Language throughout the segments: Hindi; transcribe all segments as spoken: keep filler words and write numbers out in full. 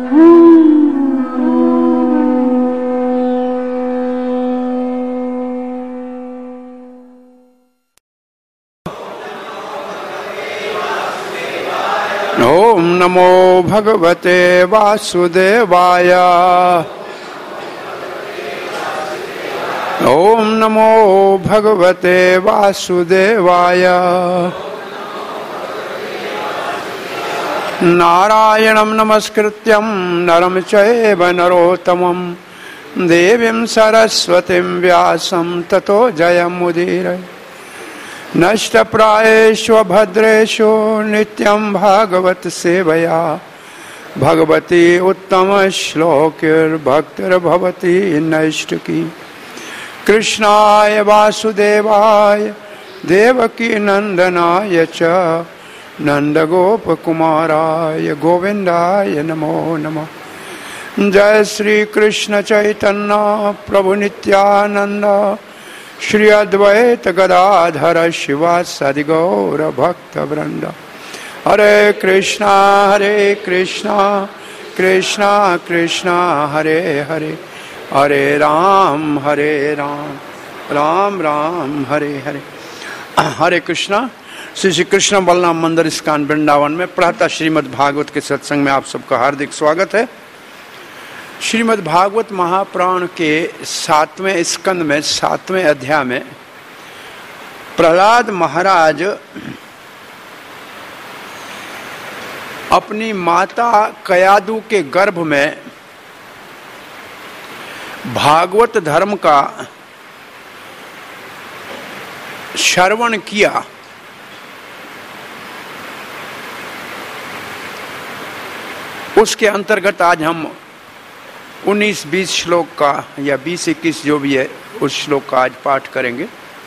ओम नमो भगवते वासुदेवाय। ओम नमो भगवते वासुदेवाय। नारायणं नमस्कृत्यं नरं चैव नरोत्तमं देवीं सरस्वतीं व्यासं ततो जयमुदीरये। नष्टप्रायेषु भद्रेषु नित्यं भागवत सेवया भगवती उत्तम श्लोकिर्भक्तिर्भवती नैष्टिकी। कृष्णाय वासुदेवाय देवकी नंदनाय च नंदगोपकुमाराय गोविंदाय नमो नमः। जय श्री कृष्ण चैतन्य प्रभु नित्यानंद श्री अद्वैत गदाधर शिवासादि गौर भक्त वृंद। हरे कृष्णा हरे कृष्णा कृष्णा कृष्णा हरे हरे हरे राम हरे राम राम राम हरे हरे। हरे कृष्णा। श्री श्री कृष्ण बलराम मंदिर इस्कॉन वृंदावन में प्रातः श्रीमद् भागवत के सत्संग में आप सबका हार्दिक स्वागत है। श्रीमद् भागवत महापुराण के सातवें स्कंद में सातवें अध्याय में प्रहलाद महाराज अपनी माता कयादु के गर्भ में भागवत धर्म का श्रवण किया। उसके अंतर्गत आज हम उन्नीस बीस श्लोक का या बीस इक्कीस जो भी है उस श्लोक का आज पाठ करेंगे।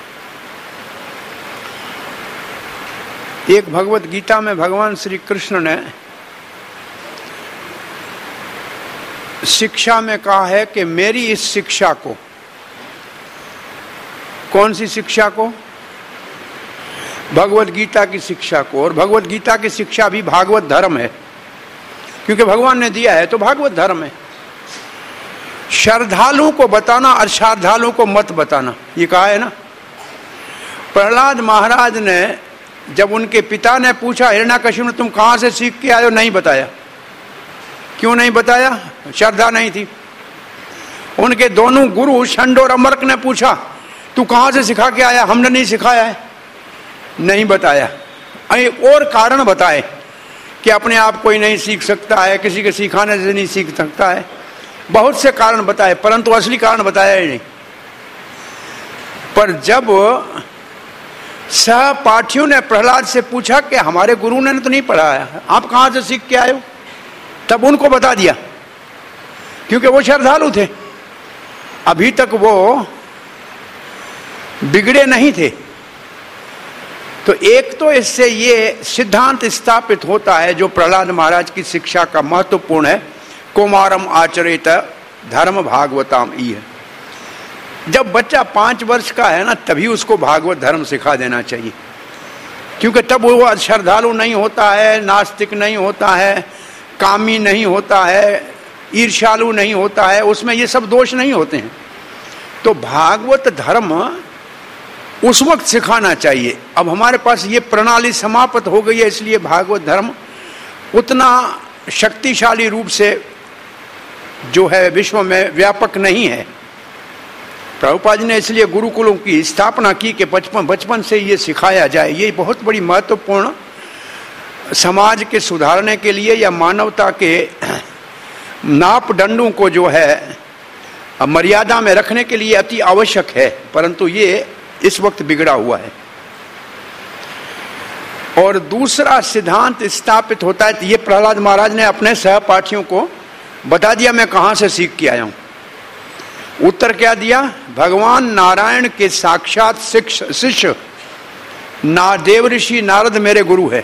एक भगवत गीता में भगवान श्री कृष्ण ने शिक्षा में कहा है कि मेरी इस शिक्षा को, कौन सी शिक्षा को? भगवत गीता की शिक्षा को। और भगवत गीता की शिक्षा भी भागवत धर्म है, क्योंकि भगवान ने दिया है तो भागवत धर्म है। श्रद्धालुओं को बताना और श्रद्धालुओं को मत बताना, ये कहा है ना। प्रहलाद महाराज ने जब उनके पिता ने पूछा हिरण्यकशिपु ने तुम कहां से सीख के आए हो, नहीं बताया। क्यों नहीं बताया? श्रद्धा नहीं थी। उनके दोनों गुरु षंड और अमर्क ने पूछा तू कहां से सिखा के आया, हमने नहीं सिखाया है, नहीं बताया। एक और कारण बताए कि अपने आप कोई नहीं सीख सकता है, किसी के सिखाने से नहीं सीख सकता है, बहुत से कारण बताए, परंतु असली कारण बताया ही नहीं। पर जब सहपाठियों ने प्रहलाद से पूछा कि हमारे गुरु ने तो नहीं पढ़ाया, आप कहां से सीख के आए हो, तब उनको बता दिया, क्योंकि वो श्रद्धालु थे, अभी तक वो बिगड़े नहीं थे। तो एक तो इससे ये सिद्धांत स्थापित होता है जो प्रहलाद महाराज की शिक्षा का महत्वपूर्ण है, कुमारम आचरित धर्म भागवताम ई है। जब बच्चा पांच वर्ष का है ना, तभी उसको भागवत धर्म सिखा देना चाहिए, क्योंकि तब वो श्रद्धालु नहीं होता है, नास्तिक नहीं होता है, कामी नहीं होता है, ईर्ष्यालु नहीं होता है, उसमें ये सब दोष नहीं होते हैं। तो भागवत धर्म उस वक्त सिखाना चाहिए। अब हमारे पास ये प्रणाली समाप्त हो गई है, इसलिए भागवत धर्म उतना शक्तिशाली रूप से जो है विश्व में व्यापक नहीं है। प्रभुपाद जी ने इसलिए गुरुकुलों की स्थापना की कि बचपन बचपन से ये सिखाया जाए। ये बहुत बड़ी महत्वपूर्ण, समाज के सुधारने के लिए या मानवता के नापदंडों को जो है मर्यादा में रखने के लिए अति आवश्यक है, परंतु ये इस वक्त बिगड़ा हुआ है। और दूसरा सिद्धांत स्थापित होता है, तो ये प्रहलाद महाराज ने अपने सहपाठियों को बता दिया मैं कहां से सीख के आया हूं। उत्तर क्या दिया? भगवान नारायण के साक्षात शिष्य ना देव ऋषि नारद मेरे गुरु है।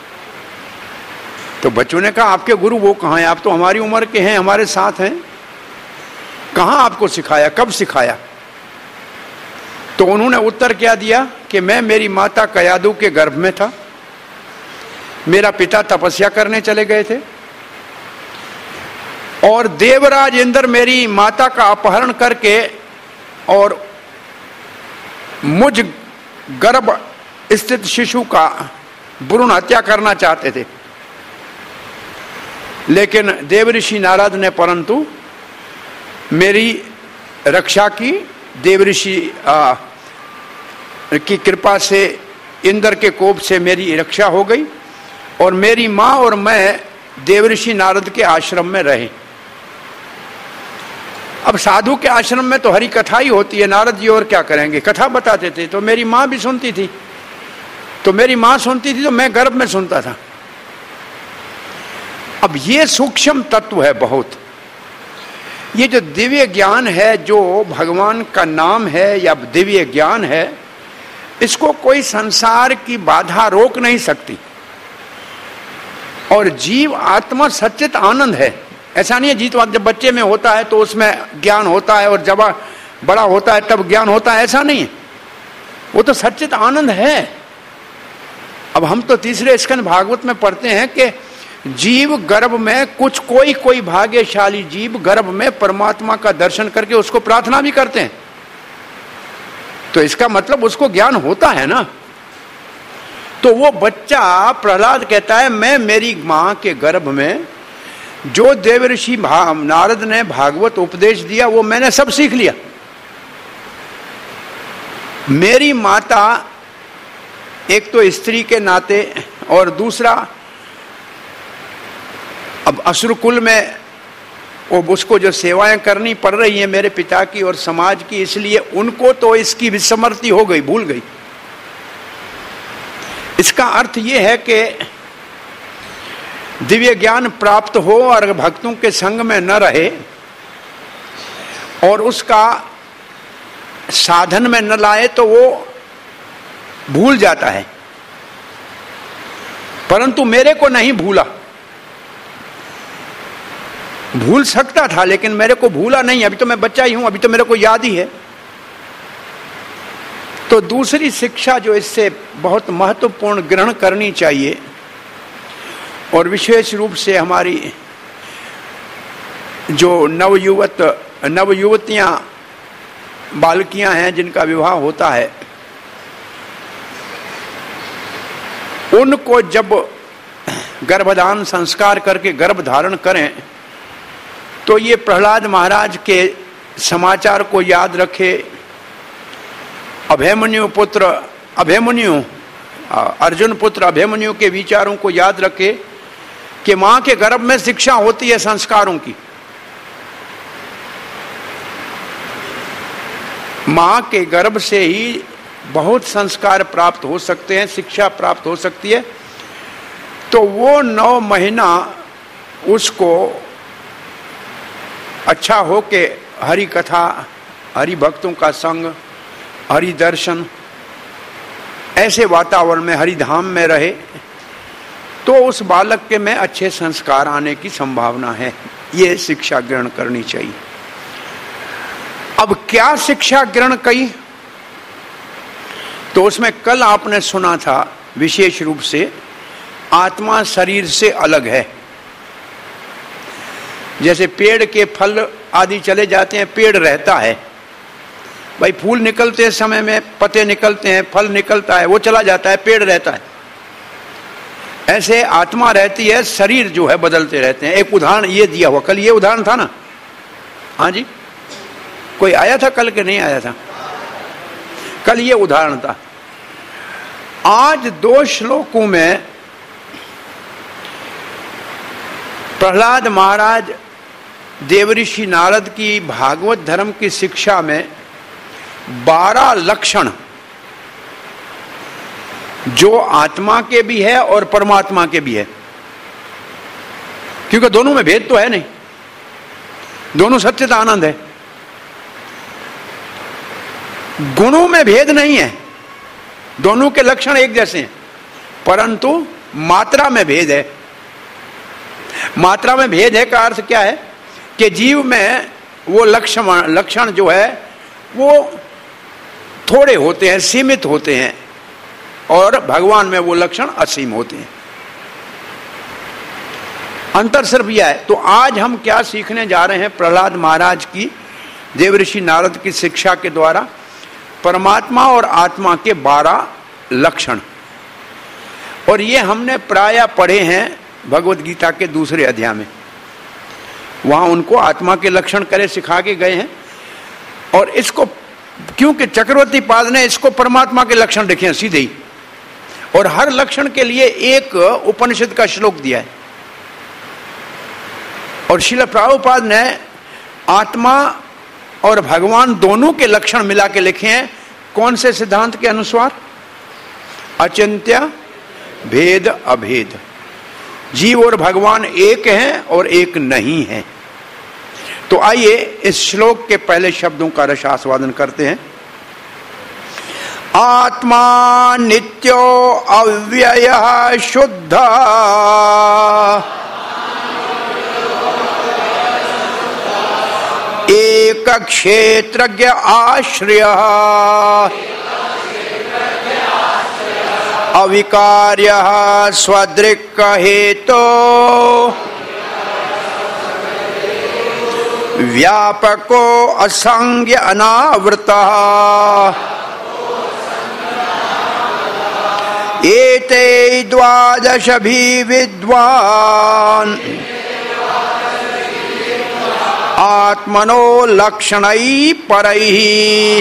तो बच्चों ने कहा आपके गुरु वो कहां है, आप तो हमारी उम्र के हैं, हमारे साथ हैं, कहां आपको सिखाया, कब सिखाया? तो उन्होंने उत्तर क्या दिया कि मैं मेरी माता कयादु के गर्भ में था, मेरा पिता तपस्या करने चले गए थे, और देवराज इंद्र मेरी माता का अपहरण करके और मुझ गर्भ स्थित शिशु का भ्रूण हत्या करना चाहते थे, लेकिन देवऋषि नारद ने परंतु मेरी रक्षा की। देवऋषि की कृपा से, इंद्र के कोप से मेरी रक्षा हो गई और मेरी मां और मैं देवऋषि नारद के आश्रम में रहे। अब साधु के आश्रम में तो हरि कथा ही होती है, नारद जी और क्या करेंगे, कथा बताते थे। तो मेरी मां भी सुनती थी, तो मेरी मां सुनती थी तो मैं गर्भ में सुनता था। अब ये सूक्ष्म तत्व है बहुत। ये जो दिव्य ज्ञान है, जो भगवान का नाम है या दिव्य ज्ञान है, इसको कोई संसार की बाधा रोक नहीं सकती। और जीव आत्मा सच्चित आनंद है। ऐसा नहीं है जीव जब बच्चे में होता है तो उसमें ज्ञान होता है और जब बड़ा होता है तब ज्ञान होता है, ऐसा नहीं है। वो तो सच्चित आनंद है। अब हम तो तीसरे स्कंद भागवत में पढ़ते हैं कि जीव गर्भ में कुछ कोई कोई भाग्यशाली जीव गर्भ में परमात्मा का दर्शन करके उसको प्रार्थना भी करते हैं। तो इसका मतलब उसको ज्ञान होता है ना। तो वो बच्चा प्रहलाद कहता है मैं मेरी मां के गर्भ में जो देवऋषि नारद ने भागवत उपदेश दिया वो मैंने सब सीख लिया। मेरी माता एक तो स्त्री के नाते और दूसरा अब असुर कुल में वो उसको जो सेवाएं करनी पड़ रही हैं मेरे पिता की और समाज की, इसलिए उनको तो इसकी विस्मृति हो गई, भूल गई। इसका अर्थ ये है कि दिव्य ज्ञान प्राप्त हो और भक्तों के संग में न रहे और उसका साधन में न लाए तो वो भूल जाता है। परंतु मेरे को नहीं भूला, भूल सकता था लेकिन मेरे को भूला नहीं। अभी तो मैं बच्चा ही हूं, अभी तो मेरे को याद ही है। तो दूसरी शिक्षा जो इससे बहुत महत्वपूर्ण ग्रहण करनी चाहिए और विशेष रूप से हमारी जो नवयुवत नवयुवतियां बालकियां हैं जिनका विवाह होता है, उनको जब गर्भधान संस्कार करके गर्भ धारण करें तो ये प्रहलाद महाराज के समाचार को याद रखे। अभिमन्यु पुत्र अभिमन्यु अर्जुन पुत्र अभिमन्यु के विचारों को याद रखे कि मां के गर्भ में शिक्षा होती है संस्कारों की। मां के गर्भ से ही बहुत संस्कार प्राप्त हो सकते हैं, शिक्षा प्राप्त हो सकती है। तो वो नौ महीना उसको अच्छा हो के हरि कथा, हरि भक्तों का संग, हरि दर्शन, ऐसे वातावरण में हरि धाम में रहे तो उस बालक के में अच्छे संस्कार आने की संभावना है। ये शिक्षा ग्रहण करनी चाहिए। अब क्या शिक्षा ग्रहण की, तो उसमें कल आपने सुना था विशेष रूप से आत्मा शरीर से अलग है। जैसे पेड़ के फल आदि चले जाते हैं, पेड़ रहता है। भाई फूल निकलते हैं समय में, पत्ते निकलते हैं, फल निकलता है, वो चला जाता है, पेड़ रहता है। ऐसे आत्मा रहती है, शरीर जो है बदलते रहते हैं। एक उदाहरण ये दिया हुआ, कल ये उदाहरण था ना। हाँ जी, कोई आया था कल के नहीं आया था? कल ये उदाहरण था। आज दो श्लोकों में प्रहलाद महाराज देवऋषि नारद की भागवत धर्म की शिक्षा में बारह लक्षण जो आत्मा के भी है और परमात्मा के भी है, क्योंकि दोनों में भेद तो है नहीं, दोनों सच्चित आनंद है। गुणों में भेद नहीं है, दोनों के लक्षण एक जैसे हैं, परंतु मात्रा में भेद है। मात्रा में भेद है का अर्थ क्या है कि जीव में वो लक्षण लक्षण जो है वो थोड़े होते हैं, सीमित होते हैं, और भगवान में वो लक्षण असीम होते हैं। अंतर सिर्फ यह है। तो आज हम क्या सीखने जा रहे हैं प्रहलाद महाराज की, देवऋषि नारद की शिक्षा के द्वारा परमात्मा और आत्मा के बारह लक्षण। और ये हमने प्रायः पढ़े हैं भगवत गीता के दूसरे अध्याय में, वहां उनको आत्मा के लक्षण करे सिखा के गए हैं। और इसको क्योंकि चक्रवर्ती पाद ने इसको परमात्मा के लक्षण लिखे हैं सीधे ही, और हर लक्षण के लिए एक उपनिषद का श्लोक दिया है। और श्रील प्रभुपाद ने आत्मा और भगवान दोनों के लक्षण मिला के लिखे हैं। कौन से सिद्धांत के अनुसार? अचिंत्य भेद अभेद, जीव और भगवान एक हैं और एक नहीं है। तो आइए इस श्लोक के पहले शब्दों का रसास्वादन करते हैं। आत्मा नित्यो अव्ययः शुद्ध एक क्षेत्रज्ञ आश्रयः अविकार्यः स्वदृक् हेतो व्यापको असंज्ञ अनावृतः एते द्वादश भी विद्वान् आत्मनो लक्षणैः परैः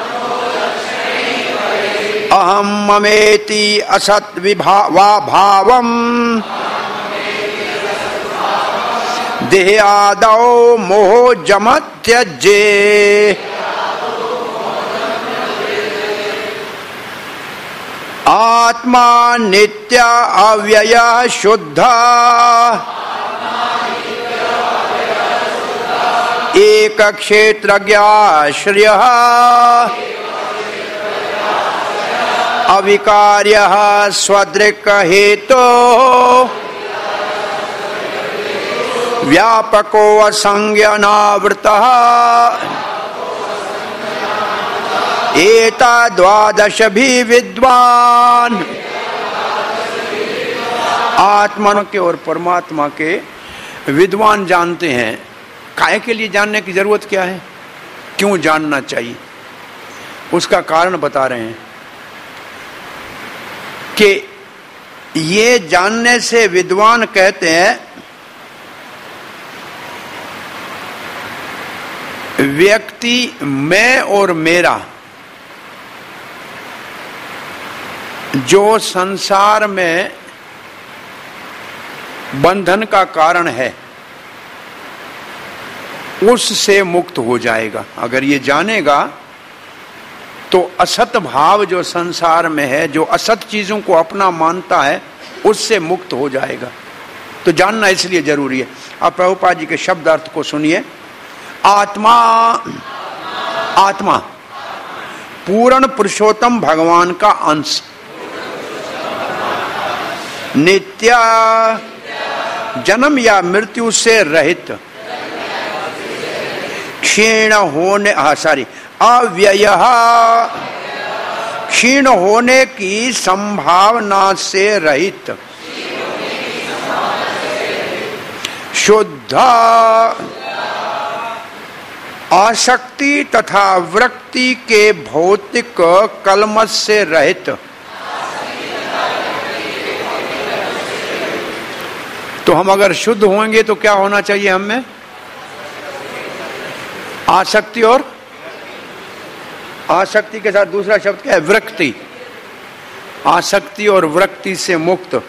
अहं ममेति असत् विभावा भावम् देहादौ मोह जमत् त्यज्ये। आत्मा नित्य अव्यय शुद्ध एक क्षेत्रज्ञ आश्रयः अविकार्यः स्वदृक् हेतो व्यापको असंज्ञ अनावृतः एता द्वादश भी विद्वान आत्मा के और परमात्मा के विद्वान जानते हैं। काहे के लिए जानने की जरूरत क्या है, क्यों जानना चाहिए, उसका कारण बता रहे हैं कि ये जानने से विद्वान कहते हैं व्यक्ति मैं और मेरा जो संसार में बंधन का कारण है उससे मुक्त हो जाएगा। अगर ये जानेगा तो असत भाव जो संसार में है, जो असत चीजों को अपना मानता है, उससे मुक्त हो जाएगा। तो जानना इसलिए जरूरी है। अब प्रभुपाद जी के शब्द अर्थ को सुनिए। आत्मा आत्मा पूर्ण पुरुषोत्तम भगवान का अंश, नित्य जन्म या मृत्यु से रहित, क्षीण होने हाँ सॉरी अव्ययः क्षीण होने की संभावना से रहित, शुद्ध आसक्ति तथा वृत्ति के भौतिक कलमश से रहित। तो हम अगर शुद्ध होंगे तो क्या होना चाहिए हमें? आसक्ति और आसक्ति के साथ दूसरा शब्द क्या है? वृत्ति। आसक्ति और वृत्ति से मुक्त।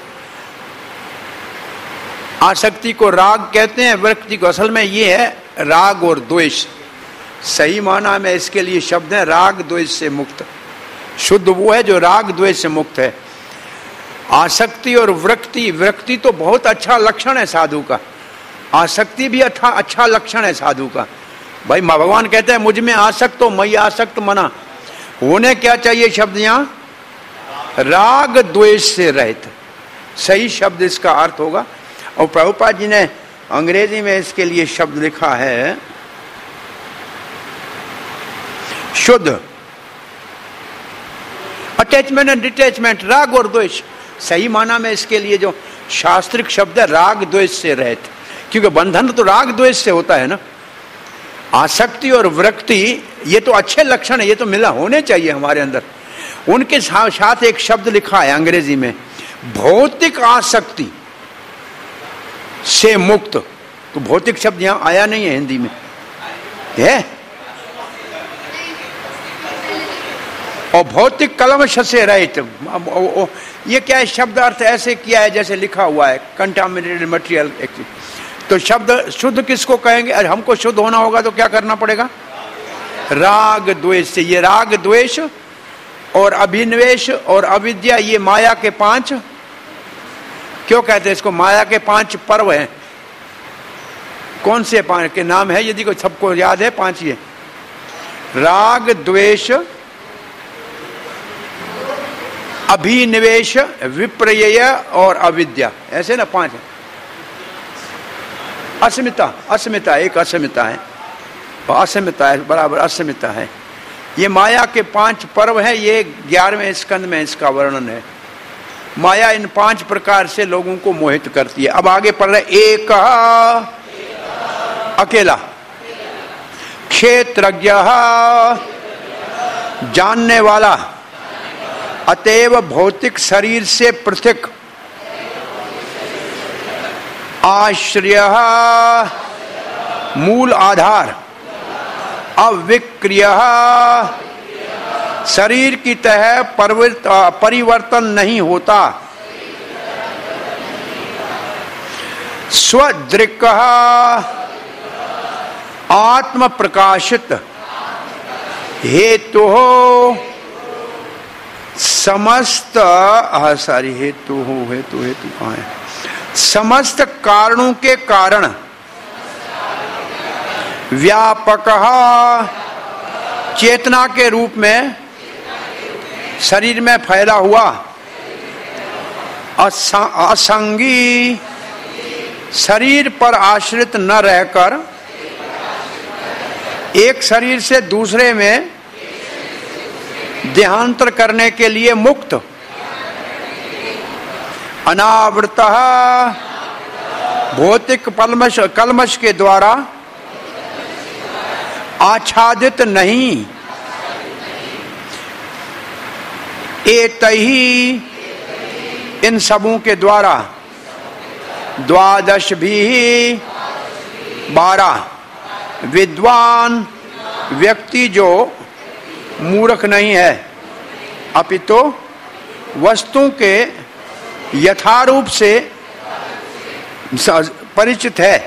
आसक्ति को राग कहते हैं, वृत्ति को असल में ये है राग और द्वेष। सही माना में इसके लिए शब्द है राग द्वेष से मुक्त। शुद्ध वो है जो राग द्वेष से मुक्त है। आसक्ति और वृत्ति, वृत्ति तो बहुत अच्छा लक्षण है साधु का, आसक्ति भी अच्छा अच्छा लक्षण है साधु का। भाई भगवान कहते हैं मुझ में आसक्त हो, मैं आसक्त मना। होने क्या चाहिए शब्द यहाँ? राग द्वेष से रहित। सही शब्द इसका अर्थ होगा। और प्रभुपाद जी ने अंग्रेजी में इसके लिए शब्द लिखा है शुद्ध। अटैचमेंट एंड डिटैचमेंट, राग और द्वेष। सही माना में इसके लिए जो शास्त्रिक शब्द है राग द्वेष से रहित, क्योंकि बंधन तो राग द्वेष से होता है ना। आसक्ति और वृत्ति ये तो अच्छे लक्षण है, ये तो मिला होने चाहिए हमारे अंदर। उनके साथ एक शब्द लिखा है अंग्रेजी में, भौतिक आसक्ति से मुक्त। तो भौतिक शब्द यहां आया नहीं है हिंदी में, है? और भौतिक कलमश से रहित, ये क्या है? शब्द अर्थ ऐसे किया है जैसे लिखा हुआ है, कंटामिनेटेड मटेरियल। तो शब्द शुद्ध किसको कहेंगे? अरे हमको शुद्ध होना होगा तो क्या करना पड़ेगा? राग द्वेष से। ये राग द्वेष और अभिनिवेश और अविद्या, ये माया के पांच, क्यों कहते हैं इसको माया के पांच पर्व हैं? कौन से पांच के नाम है यदि कोई सबको याद है? पांच ये राग द्वेष अभिनिवेश विपर्यय और अविद्या, ऐसे ना पांच है। अस्मिता, अस्मिता एक अस्मिता है, अस्मिता है बराबर अस्मिता है। ये माया के पांच पर्व है, ये ग्यारहवें स्कंद में इसका वर्णन है। माया इन पांच प्रकार से लोगों को मोहित करती है। अब आगे पढ़ रहे, एक अकेला, क्षेत्रज्ञ जानने वाला, अतएव भौतिक शरीर से पृथक, आश्रय मूल आधार, अविक्रिय शरीर की तरह परिवर्तन नहीं होता, स्वदृक् आत्म प्रकाशित, हेतु हो समस्त सारी हेतु हो हेतु हेतु कहाँ है? समस्त कारणों के कारण, व्यापक चेतना के रूप में शरीर में फैला हुआ, असंगी शरीर पर आश्रित न रहकर एक शरीर से दूसरे में देहांतर करने के लिए मुक्त, अनावृत भौतिक कलमश कलमश के द्वारा आच्छादित नहीं, एतही इन सबों के द्वारा, द्वादश भी बारह विद्वान व्यक्ति जो मूर्ख नहीं है, अपितु वस्तु के यथारूप से परिचित है,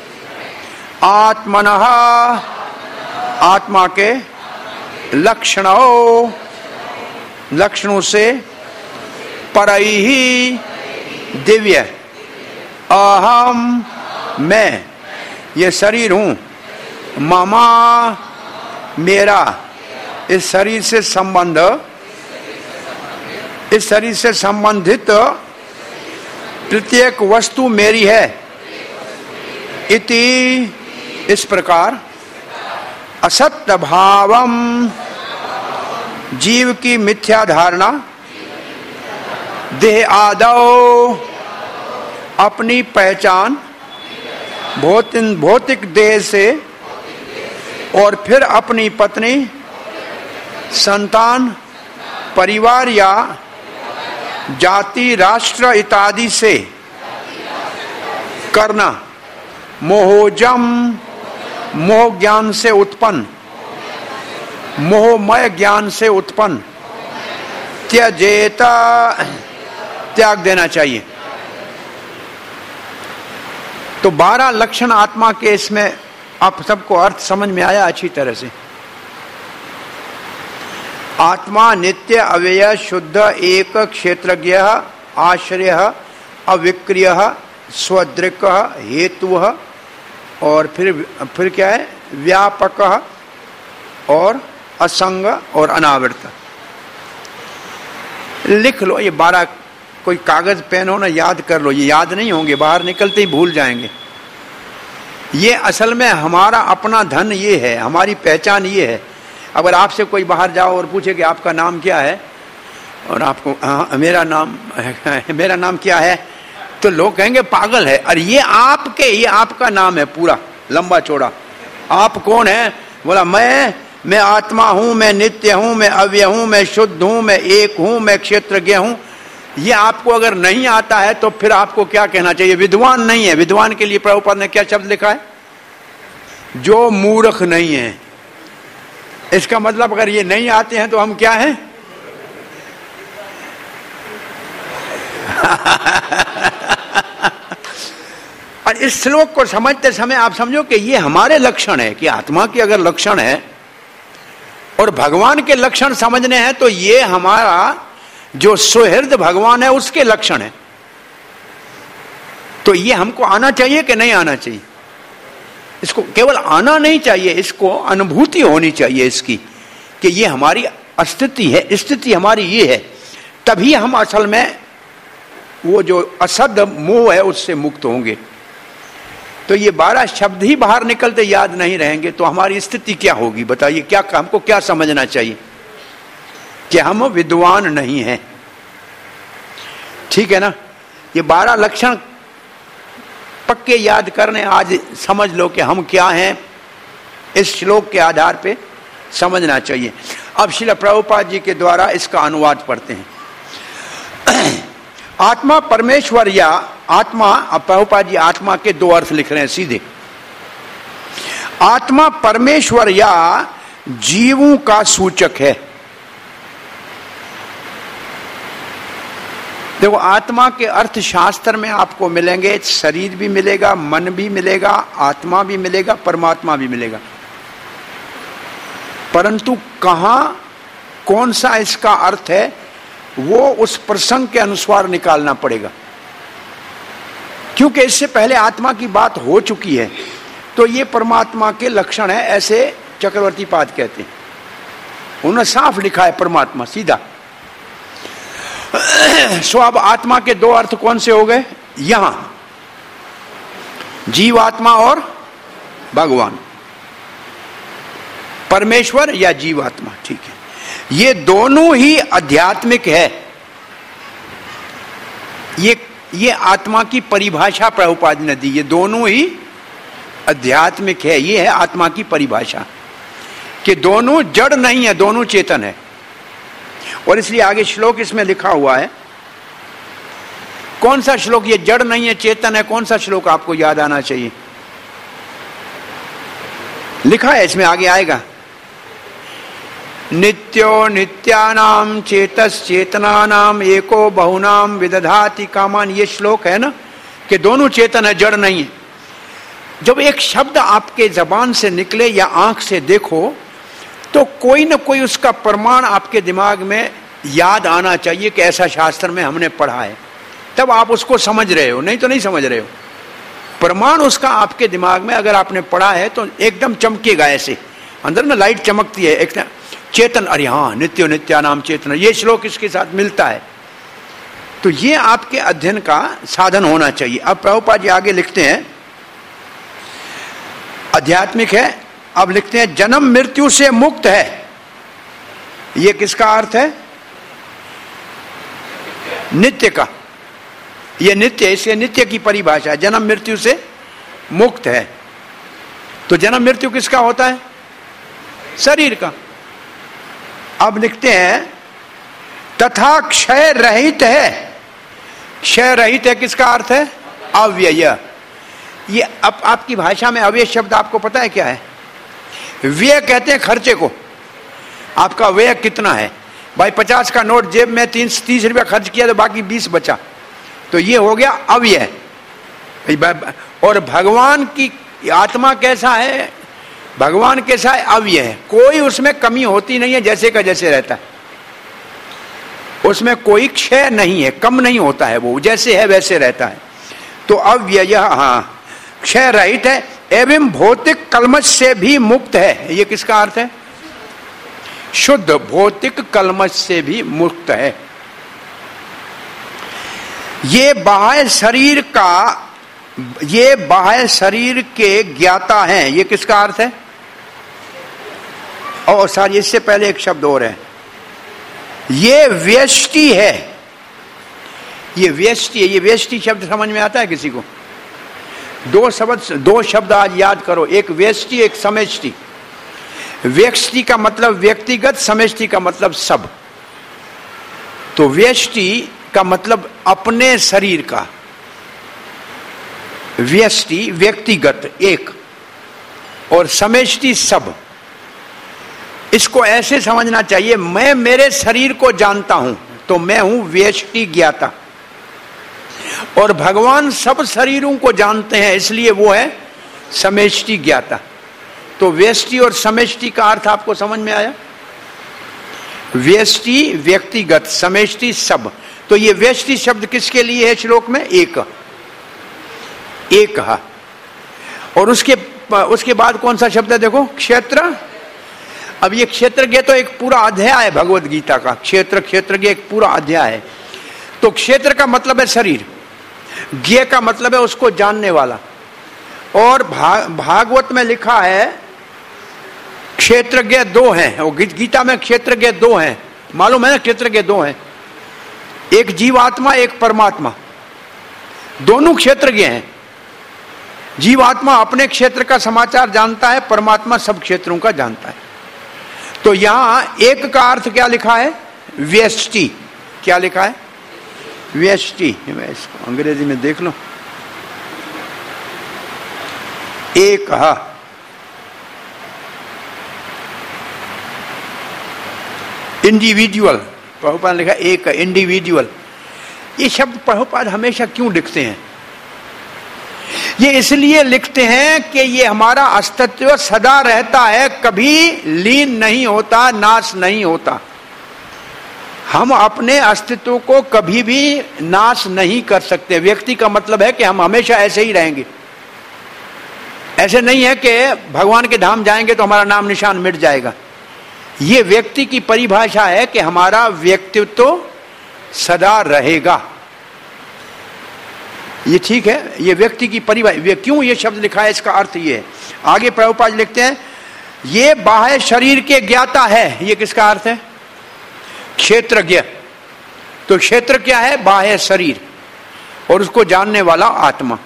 आत्मनः आत्मा के लक्षणों लक्षणों से, परैहि दिव्य, अहम मैं ये शरीर हूं, ममा मेरा, इस शरीर से संबंध इस शरीर से संबंधित प्रत्येक वस्तु मेरी है, इति इस प्रकार असत्य भावम जीव की मिथ्या धारणा, देह आदौ अपनी पहचान भौतिक भौतिक देह से, और फिर अपनी पत्नी संतान परिवार या जाति राष्ट्र इत्यादि से करना, मोहजम मोह ज्ञान से उत्पन्न, मोहमय ज्ञान से उत्पन्न, त्यजेता त्याग देना चाहिए। तो बारह लक्षण आत्मा के, इसमें आप सबको अर्थ समझ में आया अच्छी तरह से। आत्मा नित्य अव्यय शुद्ध एक क्षेत्रज्ञ आश्रय अविक्रिय स्वदृक् हेतु, और फिर फिर क्या है? व्यापक और असंग और अनावृत। लिख लो ये बारह, कोई कागज पेन हो ना, याद कर लो, ये याद नहीं होंगे, बाहर निकलते ही भूल जाएंगे। ये असल में हमारा अपना धन ये है, हमारी पहचान ये है। अगर आपसे कोई बाहर जाओ और पूछे कि आपका नाम क्या है, और आपको हाँ, मेरा नाम मेरा नाम क्या है, तो लोग कहेंगे पागल है। अरे ये आपके, ये आपका नाम है पूरा लंबा चौड़ा। आप कौन है? बोला मैं मैं आत्मा हूं, मैं नित्य हूं, मैं अव्यय हूं, मैं शुद्ध हूं, मैं एक हूं, मैं क्षेत्रज्ञ हूं। ये आपको अगर नहीं आता है तो फिर आपको क्या कहना चाहिए? विद्वान नहीं है। विद्वान के लिए प्रभुपाद ने क्या शब्द लिखा है? जो मूर्ख नहीं है। इसका मतलब अगर ये नहीं आते हैं तो हम क्या हैं? और इस श्लोक को समझते समय आप समझो कि ये हमारे लक्षण है, कि आत्मा के अगर लक्षण है और भगवान के लक्षण समझने हैं तो ये हमारा जो सुहृद भगवान है उसके लक्षण है। तो ये हमको आना चाहिए कि नहीं आना चाहिए? इसको केवल आना नहीं चाहिए, इसको अनुभूति होनी चाहिए इसकी, कि ये हमारी अस्तित्व है, स्थिति हमारी ये है। तभी हम असल में वो जो असद मोह है उससे मुक्त होंगे। तो ये बारह शब्द ही बाहर निकलते याद नहीं रहेंगे तो हमारी स्थिति क्या होगी? बताइए, क्या हमको क्या समझना चाहिए? कि हम विद्वान नहीं हैं। ठीक है ना? ये बारह लक्षण पक्के याद करने, आज समझ लो कि हम क्या हैं, इस श्लोक के आधार पे समझना चाहिए। अब श्रील प्रभुपाद जी के द्वारा इसका अनुवाद पढ़ते हैं। आत्मा परमेश्वर या आत्मा, अब प्रभुपाद जी आत्मा के दो अर्थ लिख रहे हैं सीधे। आत्मा परमेश्वर या जीवों का सूचक है। देखो, आत्मा के अर्थ शास्त्र में आपको मिलेंगे, शरीर भी मिलेगा, मन भी मिलेगा, आत्मा भी मिलेगा, परमात्मा भी मिलेगा। परंतु कहां कौन सा इसका अर्थ है वो उस प्रसंग के अनुसार निकालना पड़ेगा, क्योंकि इससे पहले आत्मा की बात हो चुकी है। तो ये परमात्मा के लक्षण है, ऐसे चक्रवर्ती पाद कहते हैं। उन्होंने साफ लिखा है परमात्मा सीधा। सो अब आत्मा के दो अर्थ कौन से हो गए यहां? जीवात्मा और भगवान, परमेश्वर या जीवात्मा। ठीक है, ये दोनों ही आध्यात्मिक है। ये ये आत्मा की परिभाषा प्रभुपाद ने दी, ये दोनों ही आध्यात्मिक है। ये है आत्मा की परिभाषा कि दोनों जड़ नहीं है, दोनों चेतन है। और इसलिए आगे श्लोक इसमें लिखा हुआ है। कौन सा श्लोक? ये जड़ नहीं है चेतन है। कौन सा श्लोक आपको याद आना चाहिए? लिखा है इसमें, आगे आएगा। नित्यो नित्यानाम चेतस चेतनानाम एको बहुनाम विदधाति कामान। ये श्लोक है ना कि दोनों चेतन है, जड़ नहीं है। जब एक शब्द आपके जबान से निकले या आंख से देखो तो कोई ना कोई उसका प्रमाण आपके दिमाग में याद आना चाहिए कि ऐसा शास्त्र में हमने पढ़ा है, तब आप उसको समझ रहे हो, नहीं तो नहीं समझ रहे हो। प्रमाण उसका आपके दिमाग में अगर आपने पढ़ा है तो एकदम चमकेगा, ऐसे अंदर में लाइट चमकती है एक चेतन। अरे हाँ, नित्यो नित्यानाम चेतन, ये श्लोक इसके साथ मिलता है। तो ये आपके अध्ययन का साधन होना चाहिए। अब प्रभुपाद जी आगे लिखते हैं, आध्यात्मिक है। अब लिखते हैं जन्म मृत्यु से मुक्त है। ये किसका अर्थ है? नित्य का। ये नित्य, इसे नित्य की परिभाषा है, जन्म मृत्यु से मुक्त है। तो जन्म मृत्यु किसका होता है? शरीर का। अब लिखते हैं तथा क्षय रहित है। क्षय रहित है किसका अर्थ है? अव्यय। ये अब आपकी भाषा में अव्यय शब्द आपको पता है क्या है? व्यय कहते हैं खर्चे को। आपका व्यय कितना है? भाई पचास का नोट जेब में तीस तीस रुपया खर्च किया तो बाकी बीस बचा, तो ये हो गया अव्यय। और भगवान की आत्मा कैसा है? भगवान कैसा है? अव्यय है। कोई उसमें कमी होती नहीं है, जैसे का जैसे रहता है। उसमें कोई क्षय नहीं है, कम नहीं होता है, वो जैसे है वैसे रहता है। तो अव्यय, हाँ, क्षय रहित है एवं भौतिक कलमश से भी मुक्त है। ये किसका अर्थ है? शुद्ध, भौतिक कलमश से भी मुक्त है। ये बाह्य शरीर का, ये बाह्य शरीर के ज्ञाता हैं। ये किसका अर्थ है? और सर इससे पहले एक शब्द और है, ये व्यष्टि है। ये व्यष्टि है। ये व्यष्टि शब्द समझ में आता है किसी को? दो शब्द दो शब्द आज याद करो, एक व्यष्टि एक समष्टि। व्यष्टि का मतलब व्यक्तिगत, समष्टि का मतलब सब। तो व्यष्टि का मतलब अपने शरीर का, व्यष्टि व्यक्तिगत एक, और समष्टि सब। इसको ऐसे समझना चाहिए, मैं मेरे शरीर को जानता हूं तो मैं हूं व्यष्टि ज्ञाता, और भगवान सब शरीरों को जानते हैं इसलिए वो है समष्टि ज्ञाता। तो व्यष्टि और समष्टि का अर्थ आपको समझ में आया? व्यष्टि व्यक्तिगत, समष्टि सब। तो ये व्यष्टि शब्द किसके लिए है श्लोक में? एक एक है। और उसके उसके बाद कौन सा शब्द है देखो? क्षेत्र। अब ये क्षेत्रज्ञ तो एक पूरा अध्याय है भगवत गीता का। क्षेत्र क्षेत्रज्ञ एक पूरा अध्याय है। तो क्षेत्र का मतलब है शरीर, ज्ञ का मतलब है उसको जानने वाला। और भाग, भागवत में लिखा है क्षेत्रज्ञ दो हैं, और गीता में क्षेत्रज्ञ दो हैं। मालूम है ना? क्षेत्रज्ञ दो हैं, एक जीवात्मा एक परमात्मा। दोनों क्षेत्रज्ञ हैं। जीवात्मा अपने क्षेत्र का समाचार जानता है, परमात्मा सब क्षेत्रों का जानता है। तो यहां एक का अर्थ क्या लिखा है? व्यष्टि। क्या लिखा है? व्यष्टि। मैं इसको अंग्रेजी में देख लो। एक इंडिविजुअल, प्रभुपाद ने लिखा एक इंडिविजुअल। ये शब्द प्रभुपाद हमेशा क्यों लिखते हैं? ये इसलिए लिखते हैं कि ये हमारा अस्तित्व सदा रहता है, कभी लीन नहीं होता, नाश नहीं होता। हम अपने अस्तित्व को कभी भी नाश नहीं कर सकते। व्यक्ति का मतलब है कि हम हमेशा ऐसे ही रहेंगे। ऐसे नहीं है कि भगवान के धाम जाएंगे तो हमारा नाम निशान मिट जाएगा। ये व्यक्ति की परिभाषा है कि हमारा व्यक्तित्व तो सदा रहेगा। ये ठीक है, ये व्यक्ति की परिभाषा। क्यों ये शब्द लिखा है इसका अर्थ ये है। आगे प्रभुपाद लिखते हैं ये बाह्य शरीर के ज्ञाता है। ये किसका अर्थ है? क्षेत्रज्ञ। तो क्षेत्र क्या है? बाह्य शरीर, और उसको जानने वाला आत्मा।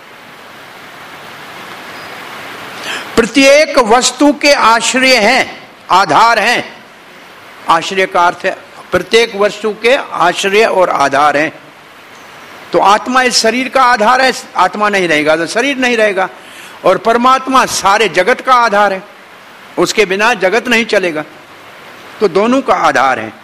प्रत्येक वस्तु के आश्रय हैं, आधार हैं। आश्रय का अर्थ है प्रत्येक वस्तु के आश्रय और आधार हैं। तो आत्मा इस शरीर का आधार है, आत्मा नहीं रहेगा तो शरीर नहीं रहेगा। और परमात्मा सारे जगत का आधार है, उसके बिना जगत नहीं चलेगा। तो दोनों का आधार है।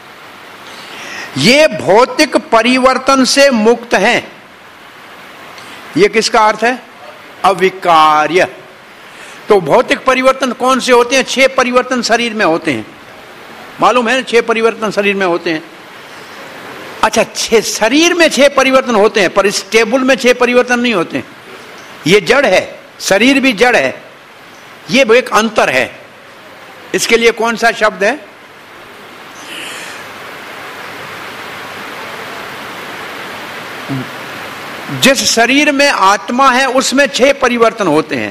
ये भौतिक परिवर्तन से मुक्त हैं। ये किसका अर्थ है? अविकार्य। तो भौतिक परिवर्तन कौन से होते हैं? छह परिवर्तन शरीर में होते हैं। मालूम है? छह परिवर्तन शरीर में होते हैं। अच्छा, छह शरीर में छह परिवर्तन होते हैं, पर इस टेबल में छह परिवर्तन नहीं होते। ये जड़ है, शरीर भी जड़ है। ये एक अंतर है। इसके लिए कौन सा शब्द है? जिस शरीर में आत्मा है उसमें छह परिवर्तन होते हैं।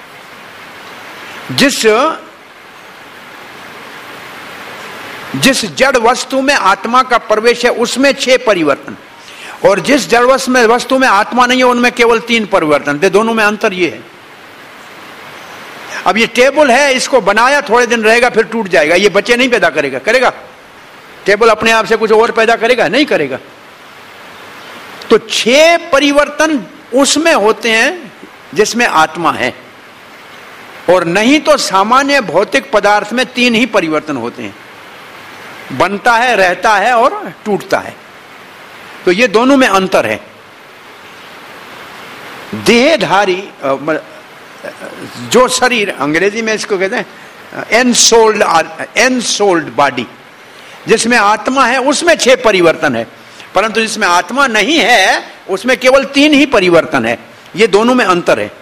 जिस जिस जड़ वस्तु में आत्मा का प्रवेश है उसमें छह परिवर्तन, और जिस जड़ वस्तु में वस्तु में आत्मा नहीं है उनमें केवल तीन परिवर्तन। दे दोनों में अंतर ये है। अब ये टेबल है, इसको बनाया थोड़े दिन रहेगा फिर टूट जाएगा। ये बच्चे नहीं पैदा करेगा? करेगा? टेबल अपने आप से कुछ और पैदा करेगा? नहीं करेगा। तो छह परिवर्तन उसमें होते हैं जिसमें आत्मा है, और नहीं तो सामान्य भौतिक पदार्थ में तीन ही परिवर्तन होते हैं, बनता है, रहता है और टूटता है। तो ये दोनों में अंतर है। देहधारी जो शरीर, अंग्रेजी में इसको कहते हैं एनसोल्ड एनसोल्ड बॉडी, जिसमें आत्मा है उसमें छह परिवर्तन है, परंतु जिसमें आत्मा नहीं है उसमें केवल तीन ही परिवर्तन है। ये दोनों में अंतर है।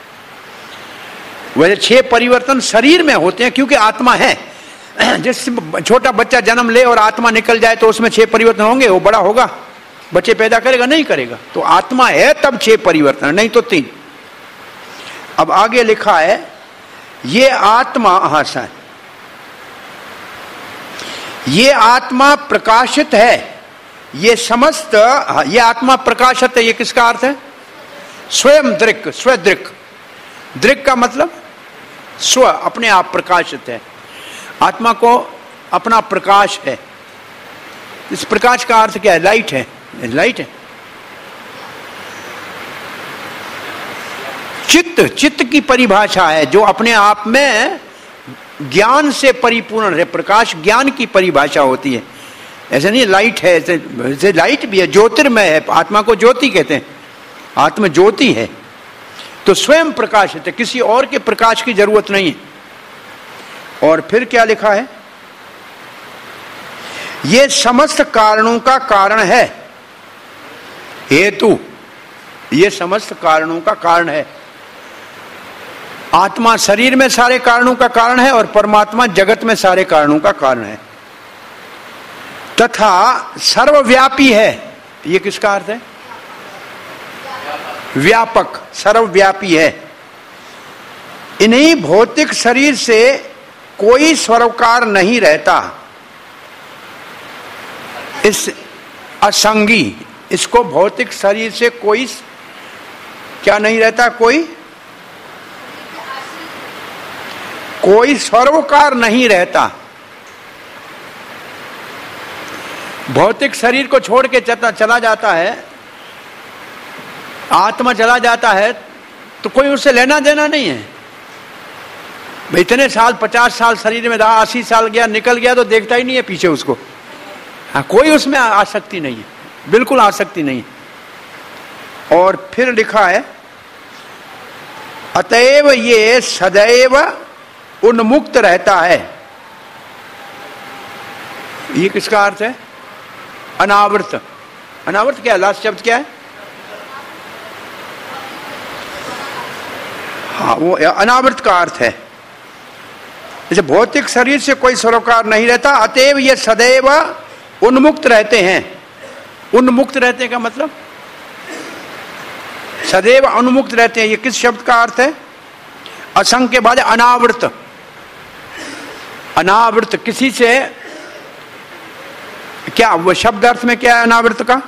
वैसे छह परिवर्तन शरीर में होते हैं क्योंकि आत्मा है। जिस छोटा बच्चा जन्म ले और आत्मा निकल जाए तो उसमें छह परिवर्तन होंगे? वो बड़ा होगा, बच्चे पैदा करेगा? नहीं करेगा। तो आत्मा है तब छह परिवर्तन, नहीं तो तीन। अब आगे लिखा है ये आत्मा, हाँ सर, ये आत्मा प्रकाशित है ये समस्त, ये आत्मा प्रकाशत है, ये किसका अर्थ है? स्वयं दृक्, स्वदृक्। दृक् का मतलब स्व, अपने आप प्रकाशित है। आत्मा को अपना प्रकाश है। इस प्रकाश का अर्थ क्या है? लाइट है, लाइट है। चित्त, चित्त की परिभाषा है जो अपने आप में ज्ञान से परिपूर्ण है। प्रकाश ज्ञान की परिभाषा होती है। ऐसा नहीं लाइट है, ऐसे लाइट भी है, ज्योतिर्मय है। आत्मा को ज्योति कहते हैं, आत्मा ज्योति है। तो स्वयं प्रकाशित है, किसी और के प्रकाश की जरूरत नहीं है। और फिर क्या लिखा है? ये समस्त कारणों का कारण है। हेतु, ये समस्त कारणों का कारण है। आत्मा शरीर में सारे कारणों का कारण है और परमात्मा जगत में सारे कारणों का कारण है, तथा सर्वव्यापी है। ये किसका अर्थ है? व्यापक, सर्वव्यापी है। इन्हीं भौतिक शरीर से कोई सरोकार नहीं रहता। इस असंगी, इसको भौतिक शरीर से कोई क्या नहीं रहता? कोई कोई सरोकार नहीं रहता। भौतिक शरीर को छोड़ के चला जाता है, आत्मा चला जाता है, तो कोई उससे लेना देना नहीं है। भाई इतने साल, पचास साल शरीर में रहा, अस्सी साल गया, निकल गया तो देखता ही नहीं है पीछे उसको। हाँ, कोई उसमें आसक्ति नहीं है, बिल्कुल आसक्ति नहीं। और फिर लिखा है, अतएव ये सदैव उन्मुक्त रहता है। ये किसका अर्थ है? अनावृत। अनावृत क्या है? लास्ट शब्द क्या है? हाँ, वो अनावृत का अर्थ है। जैसे भौतिक शरीर से कोई सरोकार नहीं रहता, अतएव ये सदैव उन्मुक्त रहते हैं। उन्मुक्त रहते का मतलब सदैव उन्मुक्त रहते हैं। ये किस शब्द का अर्थ है? असंग के बाद अनावृत। अनावृत किसी से क्या, वो शब्द अर्थ में क्या है अनावृत का?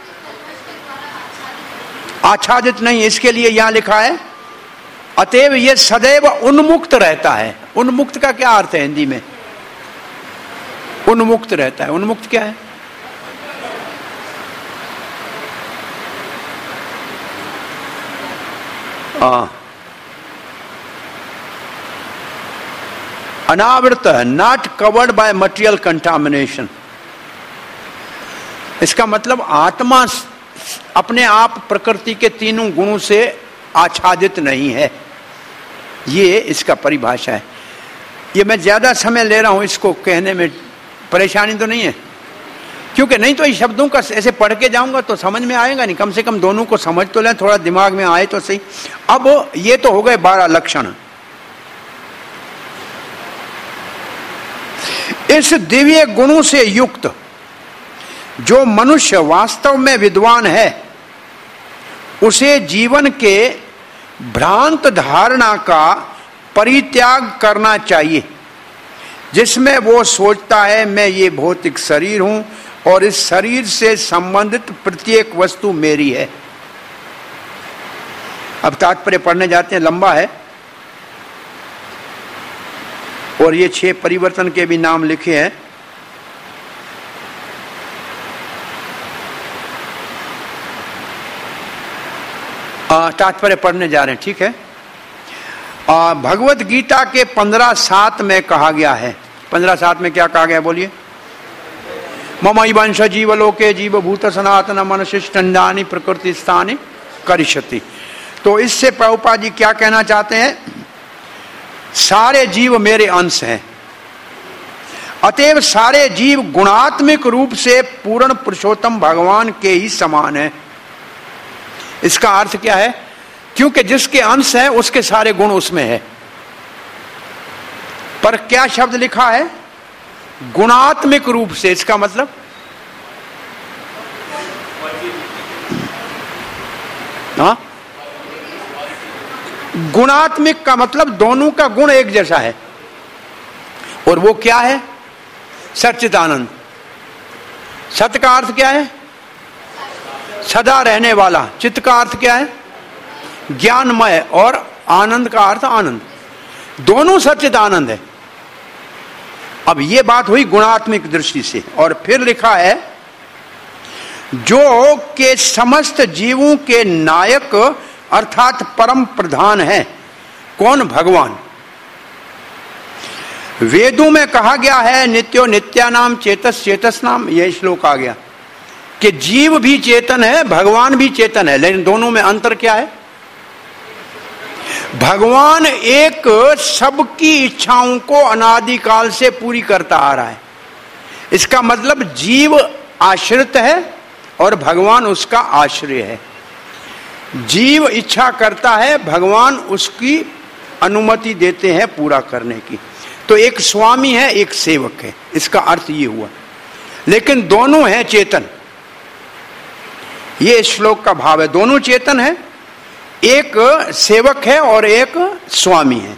आच्छादित नहीं। इसके लिए यहां लिखा है, अतएव ये सदैव उन्मुक्त रहता है। उन्मुक्त का क्या अर्थ है हिंदी में? उन्मुक्त रहता है। उन्मुक्त क्या है? आ, अनावृत, not covered by material contamination. इसका मतलब आत्मा अपने आप प्रकृति के तीनों गुणों से आच्छादित नहीं है। ये इसका परिभाषा है। ये मैं ज्यादा समय ले रहा हूं इसको कहने में, परेशानी तो नहीं है? क्योंकि नहीं तो ये शब्दों का ऐसे पढ़ के जाऊंगा तो समझ में आएगा नहीं। कम से कम दोनों को समझ तो लें, थोड़ा दिमाग में आए तो सही। अब ये तो हो गए बारह लक्षण। इस दिव्य गुणों से युक्त जो मनुष्य वास्तव में विद्वान है, उसे जीवन के भ्रांत धारणा का परित्याग करना चाहिए, जिसमें वो सोचता है मैं ये भौतिक शरीर हूं और इस शरीर से संबंधित प्रत्येक वस्तु मेरी है। अब तात्पर्य पढ़ने जाते हैं, लंबा है और ये छह परिवर्तन के भी नाम लिखे हैं। तात्पर्य पढ़ने जा रहे हैं, ठीक है। भगवत गीता के पंद्रह सात में कहा गया है। पंद्रह सात में क्या कहा गया बोलिए? ममई वंश जीवलोके जीव भूत सनातन मनशिष्टानि प्रकृति स्थानि करिष्यति। तो इससे प्रभुपाद जी क्या कहना चाहते हैं? सारे जीव मेरे अंश हैं, अतएव सारे जीव गुणात्मक रूप से पूर्ण पुरुषोत्तम भगवान के ही समान है। इसका अर्थ क्या है? क्योंकि जिसके अंश है उसके सारे गुण उसमें है। पर क्या शब्द लिखा है? गुणात्मक रूप से। इसका मतलब हाँ, गुणात्मक का मतलब दोनों का गुण एक जैसा है। और वो क्या है? सच्चिदानंद। सत का अर्थ क्या है? सदा रहने वाला। चित्त का अर्थ क्या है? ज्ञानमय। और आनंद का अर्थ आनंद। दोनों सच्चिद आनंद है। अब ये बात हुई गुणात्मक दृष्टि से। और फिर लिखा है जो के समस्त जीवों के नायक अर्थात परम प्रधान है। कौन? भगवान। वेदों में कहा गया है नित्यो नित्यानाम चेतस चेतस नाम, यह श्लोक आ गया कि जीव भी चेतन है, भगवान भी चेतन है। लेकिन दोनों में अंतर क्या है? भगवान एक सबकी इच्छाओं को अनादिकाल से पूरी करता आ रहा है। इसका मतलब जीव आश्रित है और भगवान उसका आश्रय है। जीव इच्छा करता है, भगवान उसकी अनुमति देते हैं पूरा करने की। तो एक स्वामी है, एक सेवक है, इसका अर्थ ये हुआ। लेकिन दोनों हैं चेतन। ये श्लोक का भाव है, दोनों चेतन है। एक सेवक है और एक स्वामी है।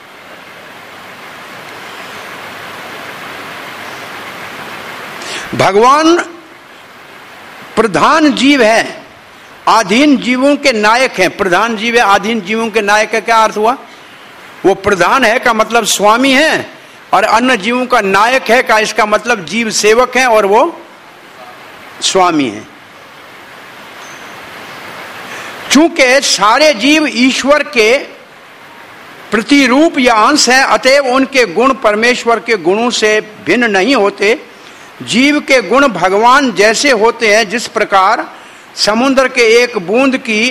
भगवान प्रधान जीव है, आधीन जीवों के नायक हैं। प्रधान जीव है, आधीन जीवों के नायक का क्या अर्थ हुआ? वो प्रधान है का मतलब स्वामी है, और अन्य जीवों का नायक है का इसका मतलब जीव सेवक है और वो स्वामी है। चूंकि सारे जीव ईश्वर के प्रतिरूप या अंश हैं, अतएव उनके गुण परमेश्वर के गुणों से भिन्न नहीं होते। जीव के गुण भगवान जैसे होते हैं, जिस प्रकार समुद्र के एक बूंद की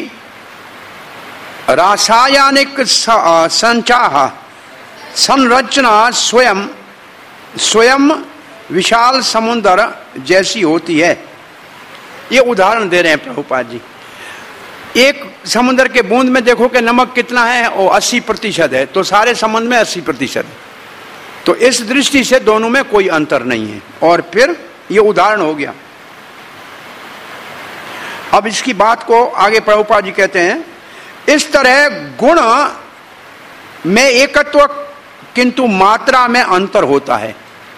रासायनिक संचाह संरचना स्वयं स्वयं विशाल समुद्र जैसी होती है। ये उदाहरण दे रहे हैं प्रभुपाद जी। एक समुद्र के बूंद में देखो कि नमक कितना है, वो अस्सी प्रतिशत है, तो सारे समुद्र में अस्सी प्रतिशत है। तो इस दृष्टि से दोनों में कोई अंतर नहीं है। और फिर ये उदाहरण हो गया। अब इसकी बात को आगे प्रभुपाद जी कहते हैं, इस तरह गुण में एकत्व किंतु मात्रा में अंतर होता है।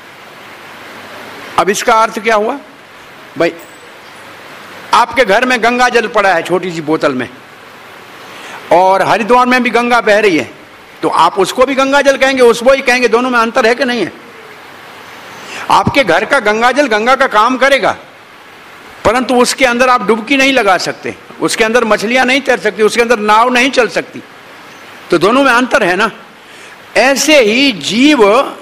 अब इसका अर्थ क्या हुआ? भाई आपके घर में गंगा जल पड़ा है छोटी सी बोतल में, और हरिद्वार में भी गंगा बह रही है, तो आप उसको भी गंगा जल कहेंगे, उसको ही कहेंगे। दोनों में अंतर है कि नहीं है? आपके घर का गंगा जल गंगा का काम करेगा, परंतु उसके अंदर आप डुबकी नहीं लगा सकते, उसके अंदर मछलियां नहीं तैर सकती, उसके अंदर नाव नहीं चल सकती। तो दोनों में अंतर है ना। ऐसे ही जीव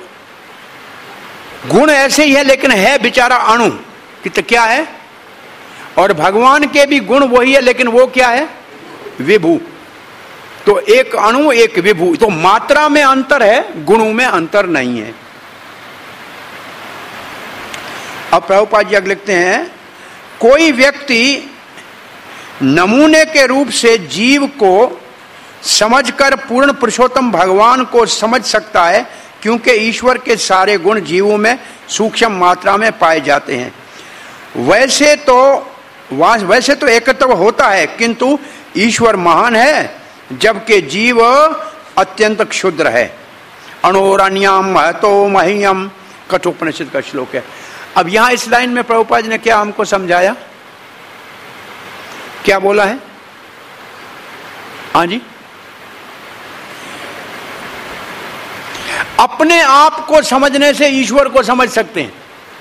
गुण ऐसे ही है, लेकिन है बेचारा अणु कि तो क्या है। और भगवान के भी गुण वही है, लेकिन वो क्या है? विभू। तो एक अणु एक विभू। तो मात्रा में अंतर है, गुणों में अंतर नहीं है। अब प्रभुपाद जी लिखते हैं, कोई व्यक्ति नमूने के रूप से जीव को समझकर पूर्ण पुरुषोत्तम भगवान को समझ सकता है, क्योंकि ईश्वर के सारे गुण जीवों में सूक्ष्म मात्रा में पाए जाते हैं। वैसे तो वैसे तो एकत्व होता है, किंतु ईश्वर महान है, जबकि जीव अत्यंत क्षुद्र है। अणोरण्यम महतो मह्यम, कठोपनिषद का श्लोक है। अब यहां इस लाइन में प्रभुपाद ने क्या हमको समझाया? क्या बोला है? हाँ जी, अपने आप को समझने से ईश्वर को समझ सकते हैं।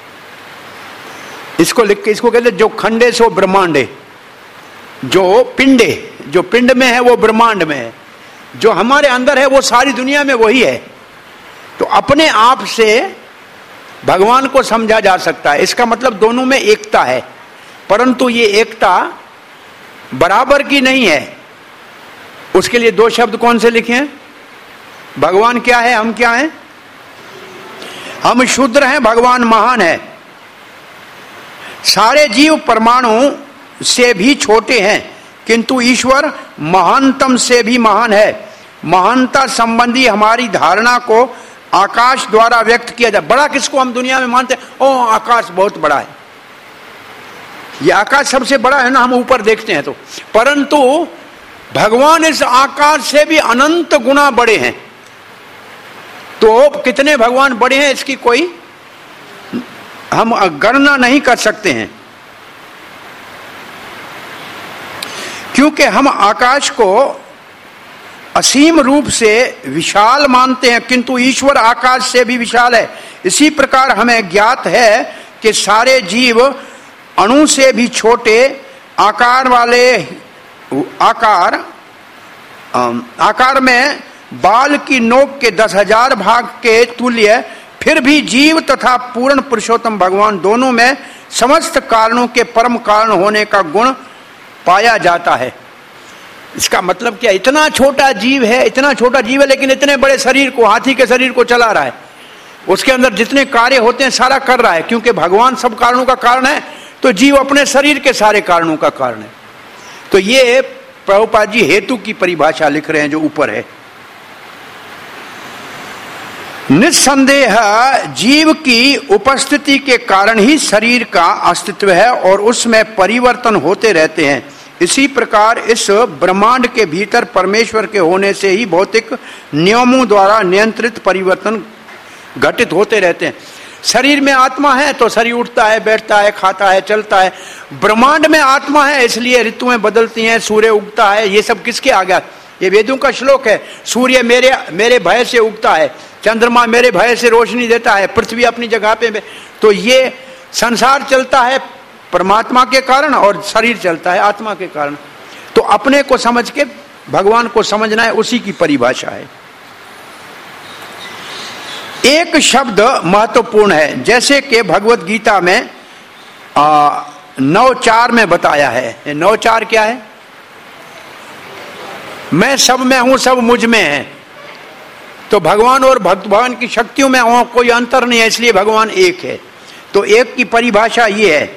इसको लिख के इसको कहते हैं जो खंडे सो ब्रह्मांडे, जो पिंडे, जो पिंड में है वो ब्रह्मांड में है, जो हमारे अंदर है वो सारी दुनिया में वही है। तो अपने आप से भगवान को समझा जा सकता है। इसका मतलब दोनों में एकता है, परंतु ये एकता बराबर की नहीं है। उसके लिए दो शब्द कौन से लिखे हैं? भगवान क्या है, हम क्या हैं? हम शूद्र हैं, भगवान महान है। सारे जीव परमाणु से भी छोटे हैं, किंतु ईश्वर महानतम से भी महान है। महानता संबंधी हमारी धारणा को आकाश द्वारा व्यक्त किया जाए। बड़ा किसको हम दुनिया में मानते हैं? ओ आकाश बहुत बड़ा है, ये आकाश सबसे बड़ा है ना, हम ऊपर देखते हैं तो। परंतु भगवान इस आकाश से भी अनंत गुना बड़े हैं। तो कितने भगवान बड़े हैं इसकी कोई हम गणना नहीं कर सकते हैं, क्योंकि हम आकाश को असीम रूप से विशाल मानते हैं, किंतु ईश्वर आकाश से भी विशाल है। इसी प्रकार हमें ज्ञात है कि सारे जीव अणु से भी छोटे आकार वाले आकार आकार में बाल की नोक के दस हजार भाग के तुल्य, फिर भी जीव तथा पूर्ण पुरुषोत्तम भगवान दोनों में समस्त कारणों के परम कारण होने का गुण पाया जाता है। इसका मतलब क्या, इतना छोटा जीव है, इतना छोटा जीव है, लेकिन इतने बड़े शरीर को, हाथी के शरीर को चला रहा है, उसके अंदर जितने कार्य होते हैं सारा कर रहा है, क्योंकि भगवान सब कारणों का कारण है, तो जीव अपने शरीर के सारे कारणों का कारण है। तो ये प्रभुपाद जी हेतु की परिभाषा लिख रहे हैं जो ऊपर है। निस्संदेह जीव की उपस्थिति के कारण ही शरीर का अस्तित्व है और उसमें परिवर्तन होते रहते हैं। इसी प्रकार इस ब्रह्मांड के भीतर परमेश्वर के होने से ही भौतिक नियमों द्वारा नियंत्रित परिवर्तन घटित होते रहते हैं। शरीर में आत्मा है तो शरीर उठता है, बैठता है, खाता है, चलता है। ब्रह्मांड में आत्मा है इसलिए ऋतुएं बदलती हैं, सूर्य उगता है। ये सब किसके आ गया? ये वेदों का श्लोक है। सूर्य मेरे मेरे भय से उगता है, चंद्रमा मेरे भय से रोशनी देता है, पृथ्वी अपनी जगह पे। तो ये संसार चलता है परमात्मा के कारण और शरीर चलता है आत्मा के कारण। तो अपने को समझ के भगवान को समझना है, उसी की परिभाषा है। एक शब्द महत्वपूर्ण है, जैसे कि भगवत गीता में आ, नौ चार में बताया है। नौ चार क्या है? मैं सब में हूं, सब मुझ में है। तो भगवान और भक्त भगवान की शक्तियों में हो, कोई अंतर नहीं है, इसलिए भगवान एक है। तो एक की परिभाषा ये है,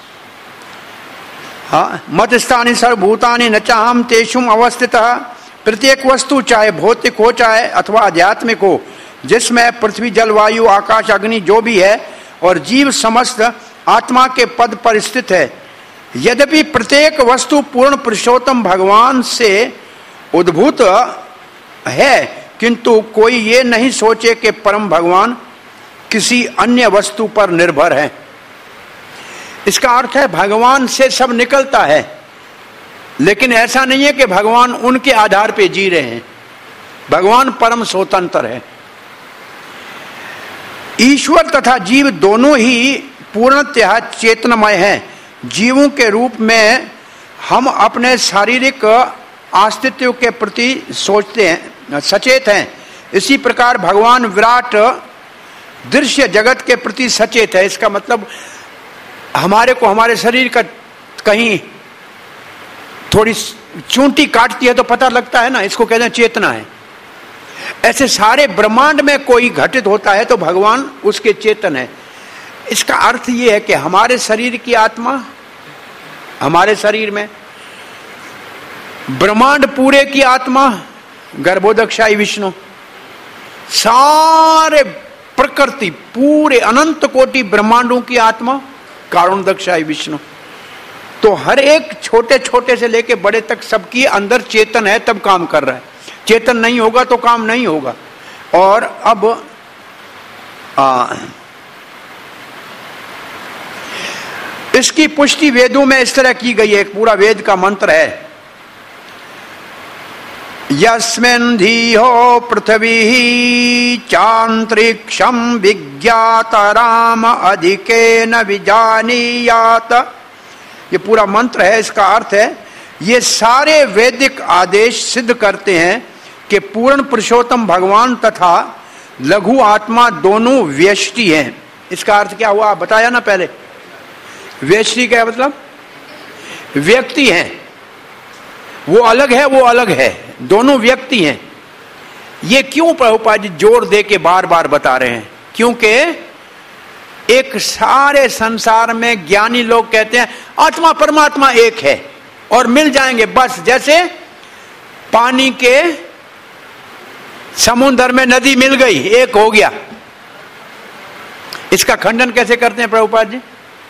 हाँ, मत स्थानी सर्वभूतानि न चाहम तेषुम अवस्थितः। प्रत्येक वस्तु चाहे भौतिक हो चाहे अथवा आध्यात्मिक हो, जिसमें पृथ्वी जल वायु आकाश अग्नि जो भी है और जीव समस्त आत्मा के पद पर स्थित है। यद्यपि प्रत्येक वस्तु पूर्ण पुरुषोत्तम भगवान से उद्भूत है, किंतु कोई ये नहीं सोचे कि परम भगवान किसी अन्य वस्तु पर निर्भर है। इसका अर्थ है भगवान से सब निकलता है, लेकिन ऐसा नहीं है कि भगवान उनके आधार पे जी रहे हैं। भगवान परम स्वतंत्र है। ईश्वर तथा जीव दोनों ही पूर्णतः चेतनमय हैं। जीवों के रूप में हम अपने शारीरिक अस्तित्व के प्रति सोचते हैं, सचेत हैं। इसी प्रकार भगवान विराट दृश्य जगत के प्रति सचेत है। इसका मतलब हमारे को हमारे शरीर का कहीं थोड़ी चूंटी काटती है तो पता लगता है ना, इसको कहते हैं चेतना है। ऐसे सारे ब्रह्मांड में कोई घटित होता है तो भगवान उसके चेतन है। इसका अर्थ यह है कि हमारे शरीर की आत्मा हमारे शरीर में, ब्रह्मांड पूरे की आत्मा गर्भोदक्षाई विष्णु, सारे प्रकृति पूरे अनंत कोटि ब्रह्मांडों की आत्मा कारुणदक्षाई विष्णु। तो हर एक छोटे छोटे से लेके बड़े तक सबकी अंदर चेतन है, तब काम कर रहा है। चेतन नहीं होगा तो काम नहीं होगा। और अब आ, इसकी पुष्टि वेदों में इस तरह की गई है। एक पूरा वेद का मंत्र है, यस्मिन् धीहो पृथ्वी चांतरिक्षम विज्ञातराम अधिकेन विजानीयात। ये पूरा मंत्र है। इसका अर्थ है ये सारे वैदिक आदेश सिद्ध करते हैं कि पूर्ण पुरुषोत्तम भगवान तथा लघु आत्मा दोनों व्यष्टि हैं। इसका अर्थ क्या हुआ बताया ना पहले। व्यष्टि क्या मतलब? व्यक्ति हैं, वो अलग है, वो अलग है, दोनों व्यक्ति हैं। ये क्यों प्रभुपाद जी जोर दे के बार बार बता रहे हैं? क्योंकि एक सारे संसार में ज्ञानी लोग कहते हैं आत्मा परमात्मा एक है और मिल जाएंगे बस। जैसे पानी के समुद्र में नदी मिल गई, एक हो गया। इसका खंडन कैसे करते हैं प्रभुपाद जी?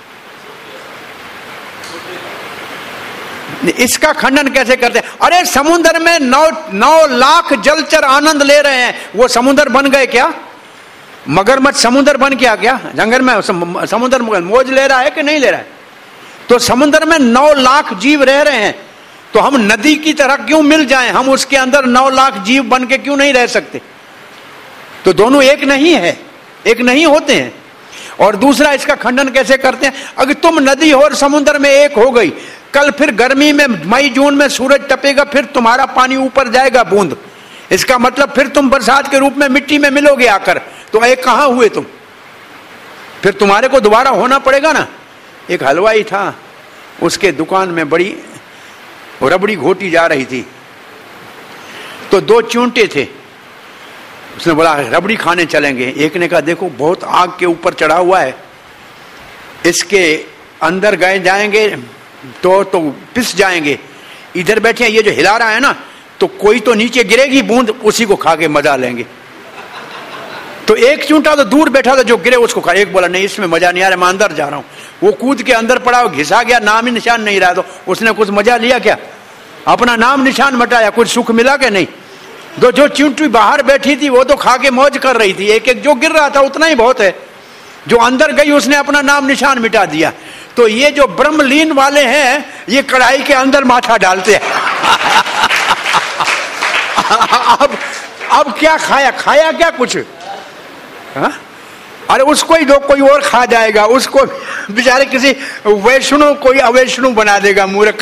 इसका खंडन कैसे करते हैं? अरे समुद्र में नौ नौ लाख जलचर आनंद ले रहे हैं, वो समुद्र बन गए क्या? मगरमच्छ समुद्र बन गया क्या जंगल में? समुद्र मौज ले रहा है कि नहीं ले रहा है? तो समुद्र में नौ लाख जीव रह रहे हैं, तो हम नदी की तरह क्यों मिल जाएं? हम उसके अंदर नौ लाख जीव बन के क्यों नहीं रह सकते? तो दोनों एक नहीं है, एक नहीं होते हैं। और दूसरा, इसका खंडन कैसे करते हैं? अगर तुम नदी हो और समुद्र में एक हो गई, कल फिर गर्मी में मई जून में सूरज तपेगा, फिर तुम्हारा पानी ऊपर जाएगा बूंद, इसका मतलब फिर तुम बरसात के रूप में मिट्टी में मिलोगे आकर, तो एक कहां हुए तुम? फिर तुम्हारे को दोबारा होना पड़ेगा ना। एक हलवाई था, उसके दुकान में बड़ी रबड़ी घोटी जा रही थी, तो दो चूंटे थे, उसने बोला रबड़ी खाने चलेंगे। एक ने कहा देखो बहुत आग के ऊपर चढ़ा हुआ है, इसके अंदर गए जाएंगे तो तो पिस जाएंगे, इधर बैठे ये जो हिला रहा है ना, तो कोई तो नीचे गिरेगी बूंद, उसी को खा के मजा लेंगे। तो एक चूंटा तो दूर बैठा था, जो गिरे उसको खा। एक बोला नहीं इसमें मजा नहीं आ रहा, मैं अंदर जा रहा हूं। वो कूद के अंदर पड़ा, घिसा गया, नाम ही निशान नहीं रहा। तो उसने कुछ मजा लिया क्या? अपना नाम निशान मटाया, कुछ सुख मिला कि नहीं? दो जो चूंटी बाहर बैठी थी वो तो खा के मौज कर रही थी, एक एक जो गिर रहा था उतना ही बहुत है। जो अंदर गई उसने अपना नाम निशान मिटा दिया। तो ये जो ब्रह्मलीन वाले हैं, ये कढ़ाई के अंदर माथा डालते हैं। अब अब क्या खाया खाया क्या कुछ? हा? अरे उसको ही दो, कोई और खा जाएगा, उसको बेचारे किसी वैष्णु कोई अवैष्णु बना देगा, मूर्ख।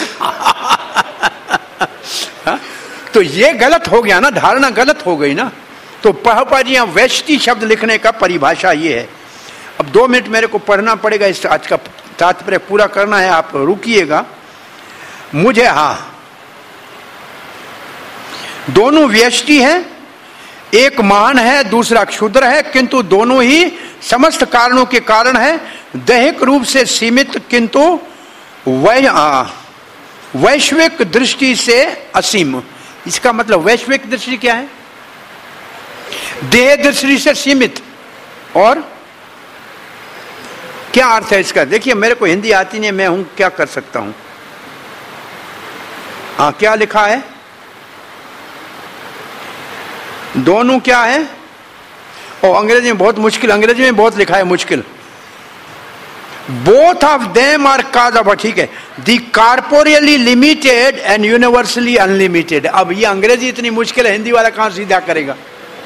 तो ये गलत हो गया ना, धारणा गलत हो गई ना। तो प्रभुपाद जी यहाँ वैष्णि शब्द लिखने का परिभाषा ये है। अब दो मिनट मेरे को पढ़ना पड़ेगा, इस आज का तात्पर्य पूरा करना है, आप रुकिएगा मुझे। हाँ, दोनों व्यष्टि हैं, एक महान है दूसरा क्षुद्र है, किंतु दोनों ही समस्त कारणों के कारण है। दैहिक रूप से सीमित किंतु वै वैश्विक दृष्टि से असीम। इसका मतलब वैश्विक दृष्टि क्या है? देह दृष्टि से सीमित। और क्या अर्थ है इसका? देखिए मेरे को हिंदी आती नहीं, मैं हूं क्या कर सकता हूं। हाँ, क्या लिखा है? दोनों क्या है? और अंग्रेजी में बहुत मुश्किल, अंग्रेजी में बहुत लिखा है मुश्किल। Both of them are cause of, ठीक है, the corporeally limited and universally unlimited. अब ये अंग्रेजी इतनी मुश्किल है, हिंदी वाला कहां सीधा करेगा?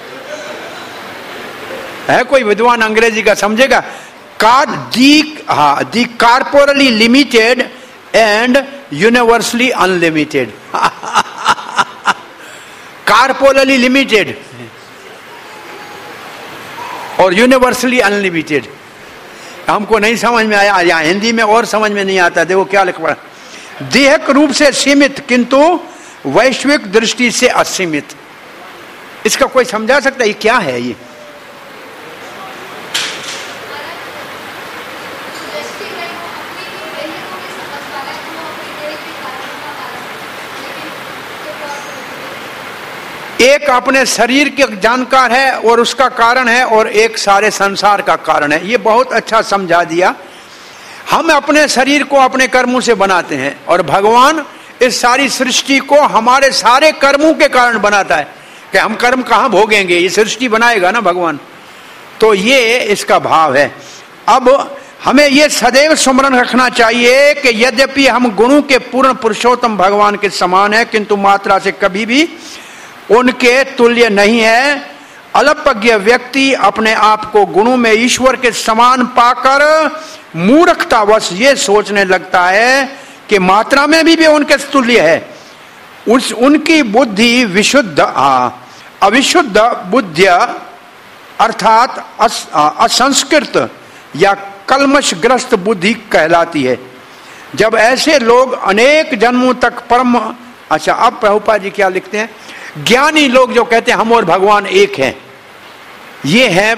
है कोई विद्वान अंग्रेजी का समझेगा? कार दी हाँ the corporally limited and universally unlimited. Corporally limited और यूनिवर्सली अनलिमिटेड हमको नहीं समझ में आया, या हिंदी में और समझ में नहीं आता। देखो क्या लिखा, देहिक रूप से सीमित किंतु वैश्विक दृष्टि से असीमित। इसका कोई समझा सकता है ये क्या है? ये एक अपने शरीर के जानकार है और उसका कारण है, और एक सारे संसार का कारण है। ये बहुत अच्छा समझा दिया। हम अपने शरीर को अपने कर्मों से बनाते हैं, और भगवान इस सारी सृष्टि को हमारे सारे कर्मों के कारण बनाता है कि हम कर्म कहां भोगेंगे, ये सृष्टि बनाएगा ना भगवान। तो ये इसका भाव है। अब हमें ये सदैव स्मरण रखना चाहिए कि यद्यपि हम गुणों के पूर्ण पुरुषोत्तम भगवान के समान है, किंतु मात्रा से कभी भी उनके तुल्य नहीं है। अल्पज्ञ व्यक्ति अपने आप को गुणों में ईश्वर के समान पाकर मूर्खतावश ये सोचने लगता है कि मात्रा में भी, भी उनके तुल्य है। उस उनकी बुद्धि विशुद्ध अविशुद्ध बुद्धि अर्थात अस, असंस्कृत या कलमशग्रस्त बुद्धि कहलाती है। जब ऐसे लोग अनेक जन्मों तक परम अच्छा अब प्रभुपाद जी क्या लिखते हैं, ज्ञानी लोग जो कहते हैं हम और भगवान एक हैं, ये है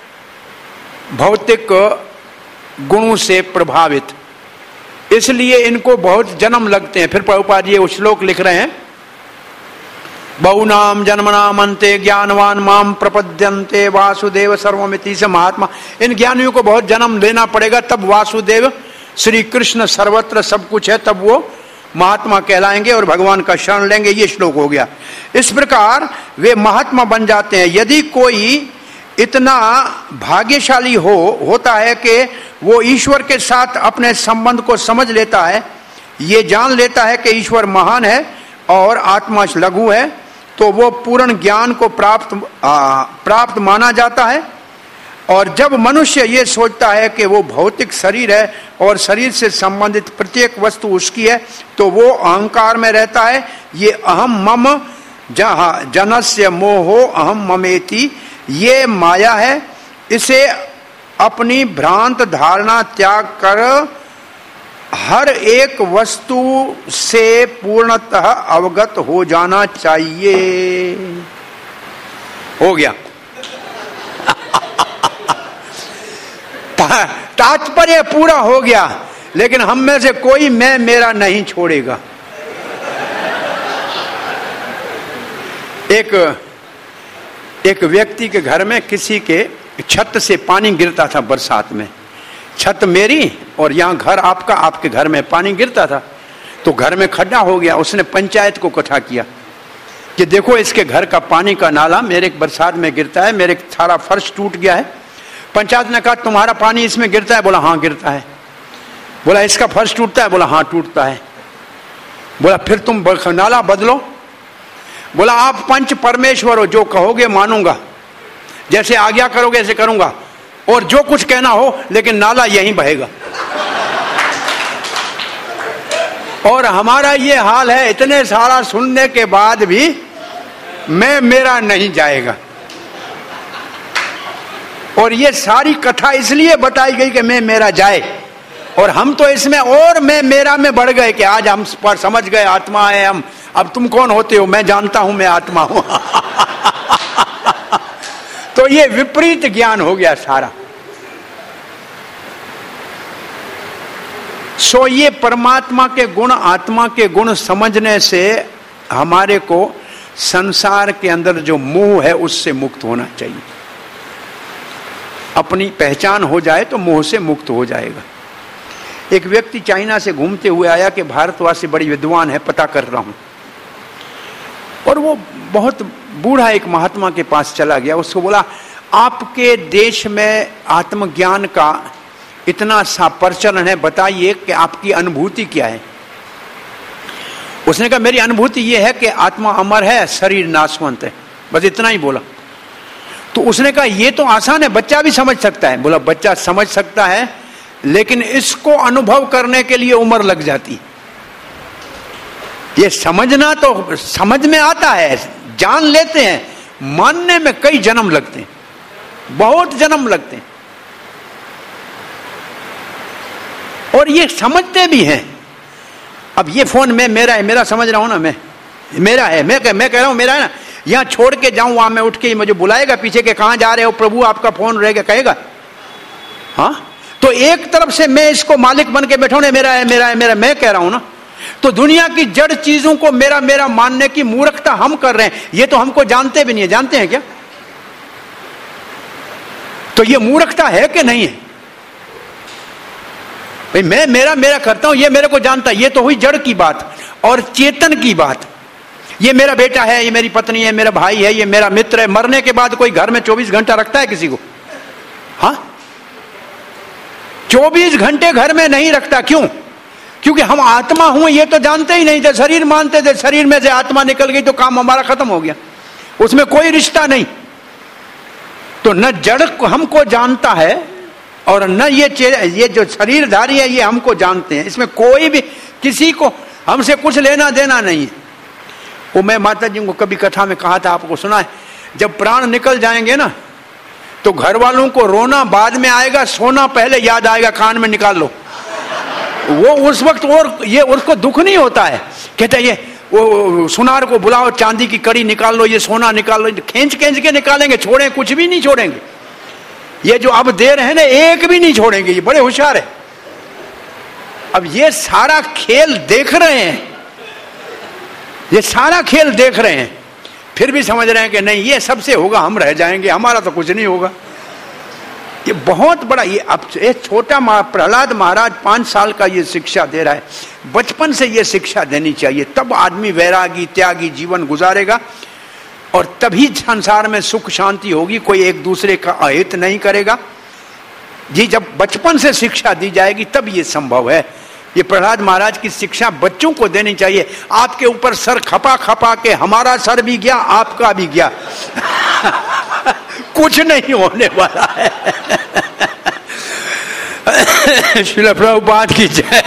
भौतिक गुणों से प्रभावित, इसलिए इनको बहुत जन्म लगते हैं। फिर प्रभुपाद जी वो श्लोक लिख रहे हैं, बहुनाम जन्मनाम अंते ज्ञानवान माम प्रपद्यन्ते वासुदेव सर्वमिति से महात्मा। इन ज्ञानियों को बहुत जन्म लेना पड़ेगा, तब वासुदेव श्री कृष्ण सर्वत्र सब कुछ है, तब वो महात्मा कहलाएंगे और भगवान का शरण लेंगे। ये श्लोक हो गया। इस प्रकार वे महात्मा बन जाते हैं। यदि कोई इतना भाग्यशाली हो होता है कि वो ईश्वर के साथ अपने संबंध को समझ लेता है, ये जान लेता है कि ईश्वर महान है और आत्मा लघु है, तो वो पूर्ण ज्ञान को प्राप्त आ, प्राप्त माना जाता है। और जब मनुष्य ये सोचता है कि वो भौतिक शरीर है और शरीर से संबंधित प्रत्येक वस्तु उसकी है, तो वो अहंकार में रहता है। ये अहम मम जहाँ जनस्य मोहो अहम ममेति, ये माया है। इसे अपनी भ्रांत धारणा त्याग कर हर एक वस्तु से पूर्णतः अवगत हो जाना चाहिए। हो गया। तात्पर्य पूरा हो गया, लेकिन हम में से कोई मैं मेरा नहीं छोड़ेगा। एक एक व्यक्ति के घर में किसी के छत से पानी गिरता था बरसात में। छत मेरी और यहां घर आपका, आपके घर में पानी गिरता था, तो घर में खड्डा हो गया। उसने पंचायत को इकट्ठा किया कि देखो इसके घर का पानी का नाला मेरे बरसात में गिरता है, मेरे सारा फर्श टूट गया है। पंचायत ने कहा तुम्हारा पानी इसमें गिरता है? बोला हाँ गिरता है। बोला इसका फर्श टूटता है? बोला हाँ टूटता है। बोला फिर तुम नाला बदलो। बोला आप पंच परमेश्वर हो, जो कहोगे मानूंगा, जैसे आज्ञा करोगे ऐसे करूंगा, और जो कुछ कहना हो, लेकिन नाला यहीं बहेगा। और हमारा ये हाल है, इतने सारा सुनने के बाद भी मैं मेरा नहीं जाएगा। और ये सारी कथा इसलिए बताई गई कि मैं मेरा जाए, और हम तो इसमें और मैं मेरा में बढ़ गए कि आज हम पर समझ गए आत्मा है हम। अब तुम कौन होते हो? मैं जानता हूं मैं आत्मा हूं। तो ये विपरीत ज्ञान हो गया सारा। सो ये परमात्मा के गुण, आत्मा के गुण समझने से हमारे को संसार के अंदर जो मोह है उससे मुक्त होना चाहिए। अपनी पहचान हो जाए तो मोह से मुक्त हो जाएगा। एक व्यक्ति चाइना से घूमते हुए आया कि भारतवासी बड़ी विद्वान है, पता कर रहा हूं। और वो बहुत बूढ़ा एक महात्मा के पास चला गया। उसको बोला आपके देश में आत्मज्ञान का इतना सा प्रचलन है, बताइए कि आपकी अनुभूति क्या है। उसने कहा मेरी अनुभूति ये है कि आत्मा अमर है, शरीर नाशवंत है, बस इतना ही बोला। तो उसने कहा ये तो आसान है, बच्चा भी समझ सकता है। बोला बच्चा समझ सकता है, लेकिन इसको अनुभव करने के लिए उम्र लग जाती। ये समझना तो समझ में आता है, जान लेते हैं, मानने में कई जन्म लगते हैं, बहुत जन्म लगते हैं। और ये समझते भी हैं। अब ये फोन में मेरा है, मेरा समझ रहा हूं ना, मैं मेरा है, मैं कह, मैं कह रहा हूं मेरा है ना। यहां छोड़ के जाऊं, वहां मैं उठ के मुझे बुलाएगा पीछे के कहां जा रहे हो प्रभु, आपका फोन रहेगा, कहेगा हाँ। तो एक तरफ से मैं इसको मालिक बन के बैठा हूं, मेरा है मेरा है मेरा, मैं कह रहा हूं ना। तो दुनिया की जड़ चीजों को मेरा मेरा मानने की मूर्खता हम कर रहे हैं। ये तो हमको जानते भी नहीं है, जानते हैं क्या? तो ये मूर्खता है कि नहीं है भाई? मैं मेरा मेरा करता हूं, ये मेरे को जानता है। ये तो हुई जड़ की बात। और चेतन की बात, ये मेरा बेटा है, ये मेरी पत्नी है, मेरा भाई है, ये मेरा मित्र है। मरने के बाद कोई घर में चौबीस घंटा रखता है किसी को? हाँ, चौबीस घंटे घर में नहीं रखता। क्यों? क्योंकि हम आत्मा हूं ये तो जानते ही नहीं थे, शरीर मानते थे। शरीर में से आत्मा निकल गई तो काम हमारा खत्म हो गया, उसमें कोई रिश्ता नहीं। तो न जड़ को हमको जानता है और न ये ये जो शरीरधारी है ये हमको जानते हैं। इसमें कोई भी किसी को हमसे कुछ लेना देना नहीं है। वो मैं माता जी को कभी कथा में कहा था, आपको सुना है, जब प्राण निकल जाएंगे ना तो घर वालों को रोना बाद में आएगा, सोना पहले याद आएगा, कान में निकाल लो। वो उस वक्त और ये उसको दुख नहीं होता है। कहते ये वो सुनार को बुलाओ, चांदी की कड़ी निकाल लो, ये सोना निकाल लो, खींच खींच के निकालेंगे, छोड़े कुछ भी नहीं छोड़ेंगे। ये जो अब दे रहे हैं ना, एक भी नहीं छोड़ेंगे। ये बड़े होशियार है। अब ये सारा खेल देख रहे हैं, ये सारा खेल देख रहे हैं, फिर भी समझ रहे हैं कि नहीं ये सबसे होगा, हम रह जाएंगे, हमारा तो कुछ नहीं होगा। ये बहुत बड़ा, ये अब ये छोटा प्रहलाद महाराज पांच साल का ये शिक्षा दे रहा है। बचपन से ये शिक्षा देनी चाहिए, तब आदमी वैरागी त्यागी जीवन गुजारेगा। और तभी संसार में सुख शांति होगी। कोई एक दूसरे का अहित नहीं करेगा जी। जब बचपन से शिक्षा दी जाएगी तब ये संभव है। ये प्रहलाद महाराज की शिक्षा बच्चों को देनी चाहिए। आपके ऊपर सर खपा खपा के हमारा सर भी गया, आपका भी गया, कुछ नहीं होने वाला है। श्रील प्रभुपाद की जय,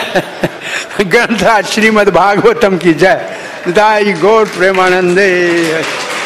ग्रंथराज श्रीमद् भागवतम की जय, दाई गौर प्रेमानंदे।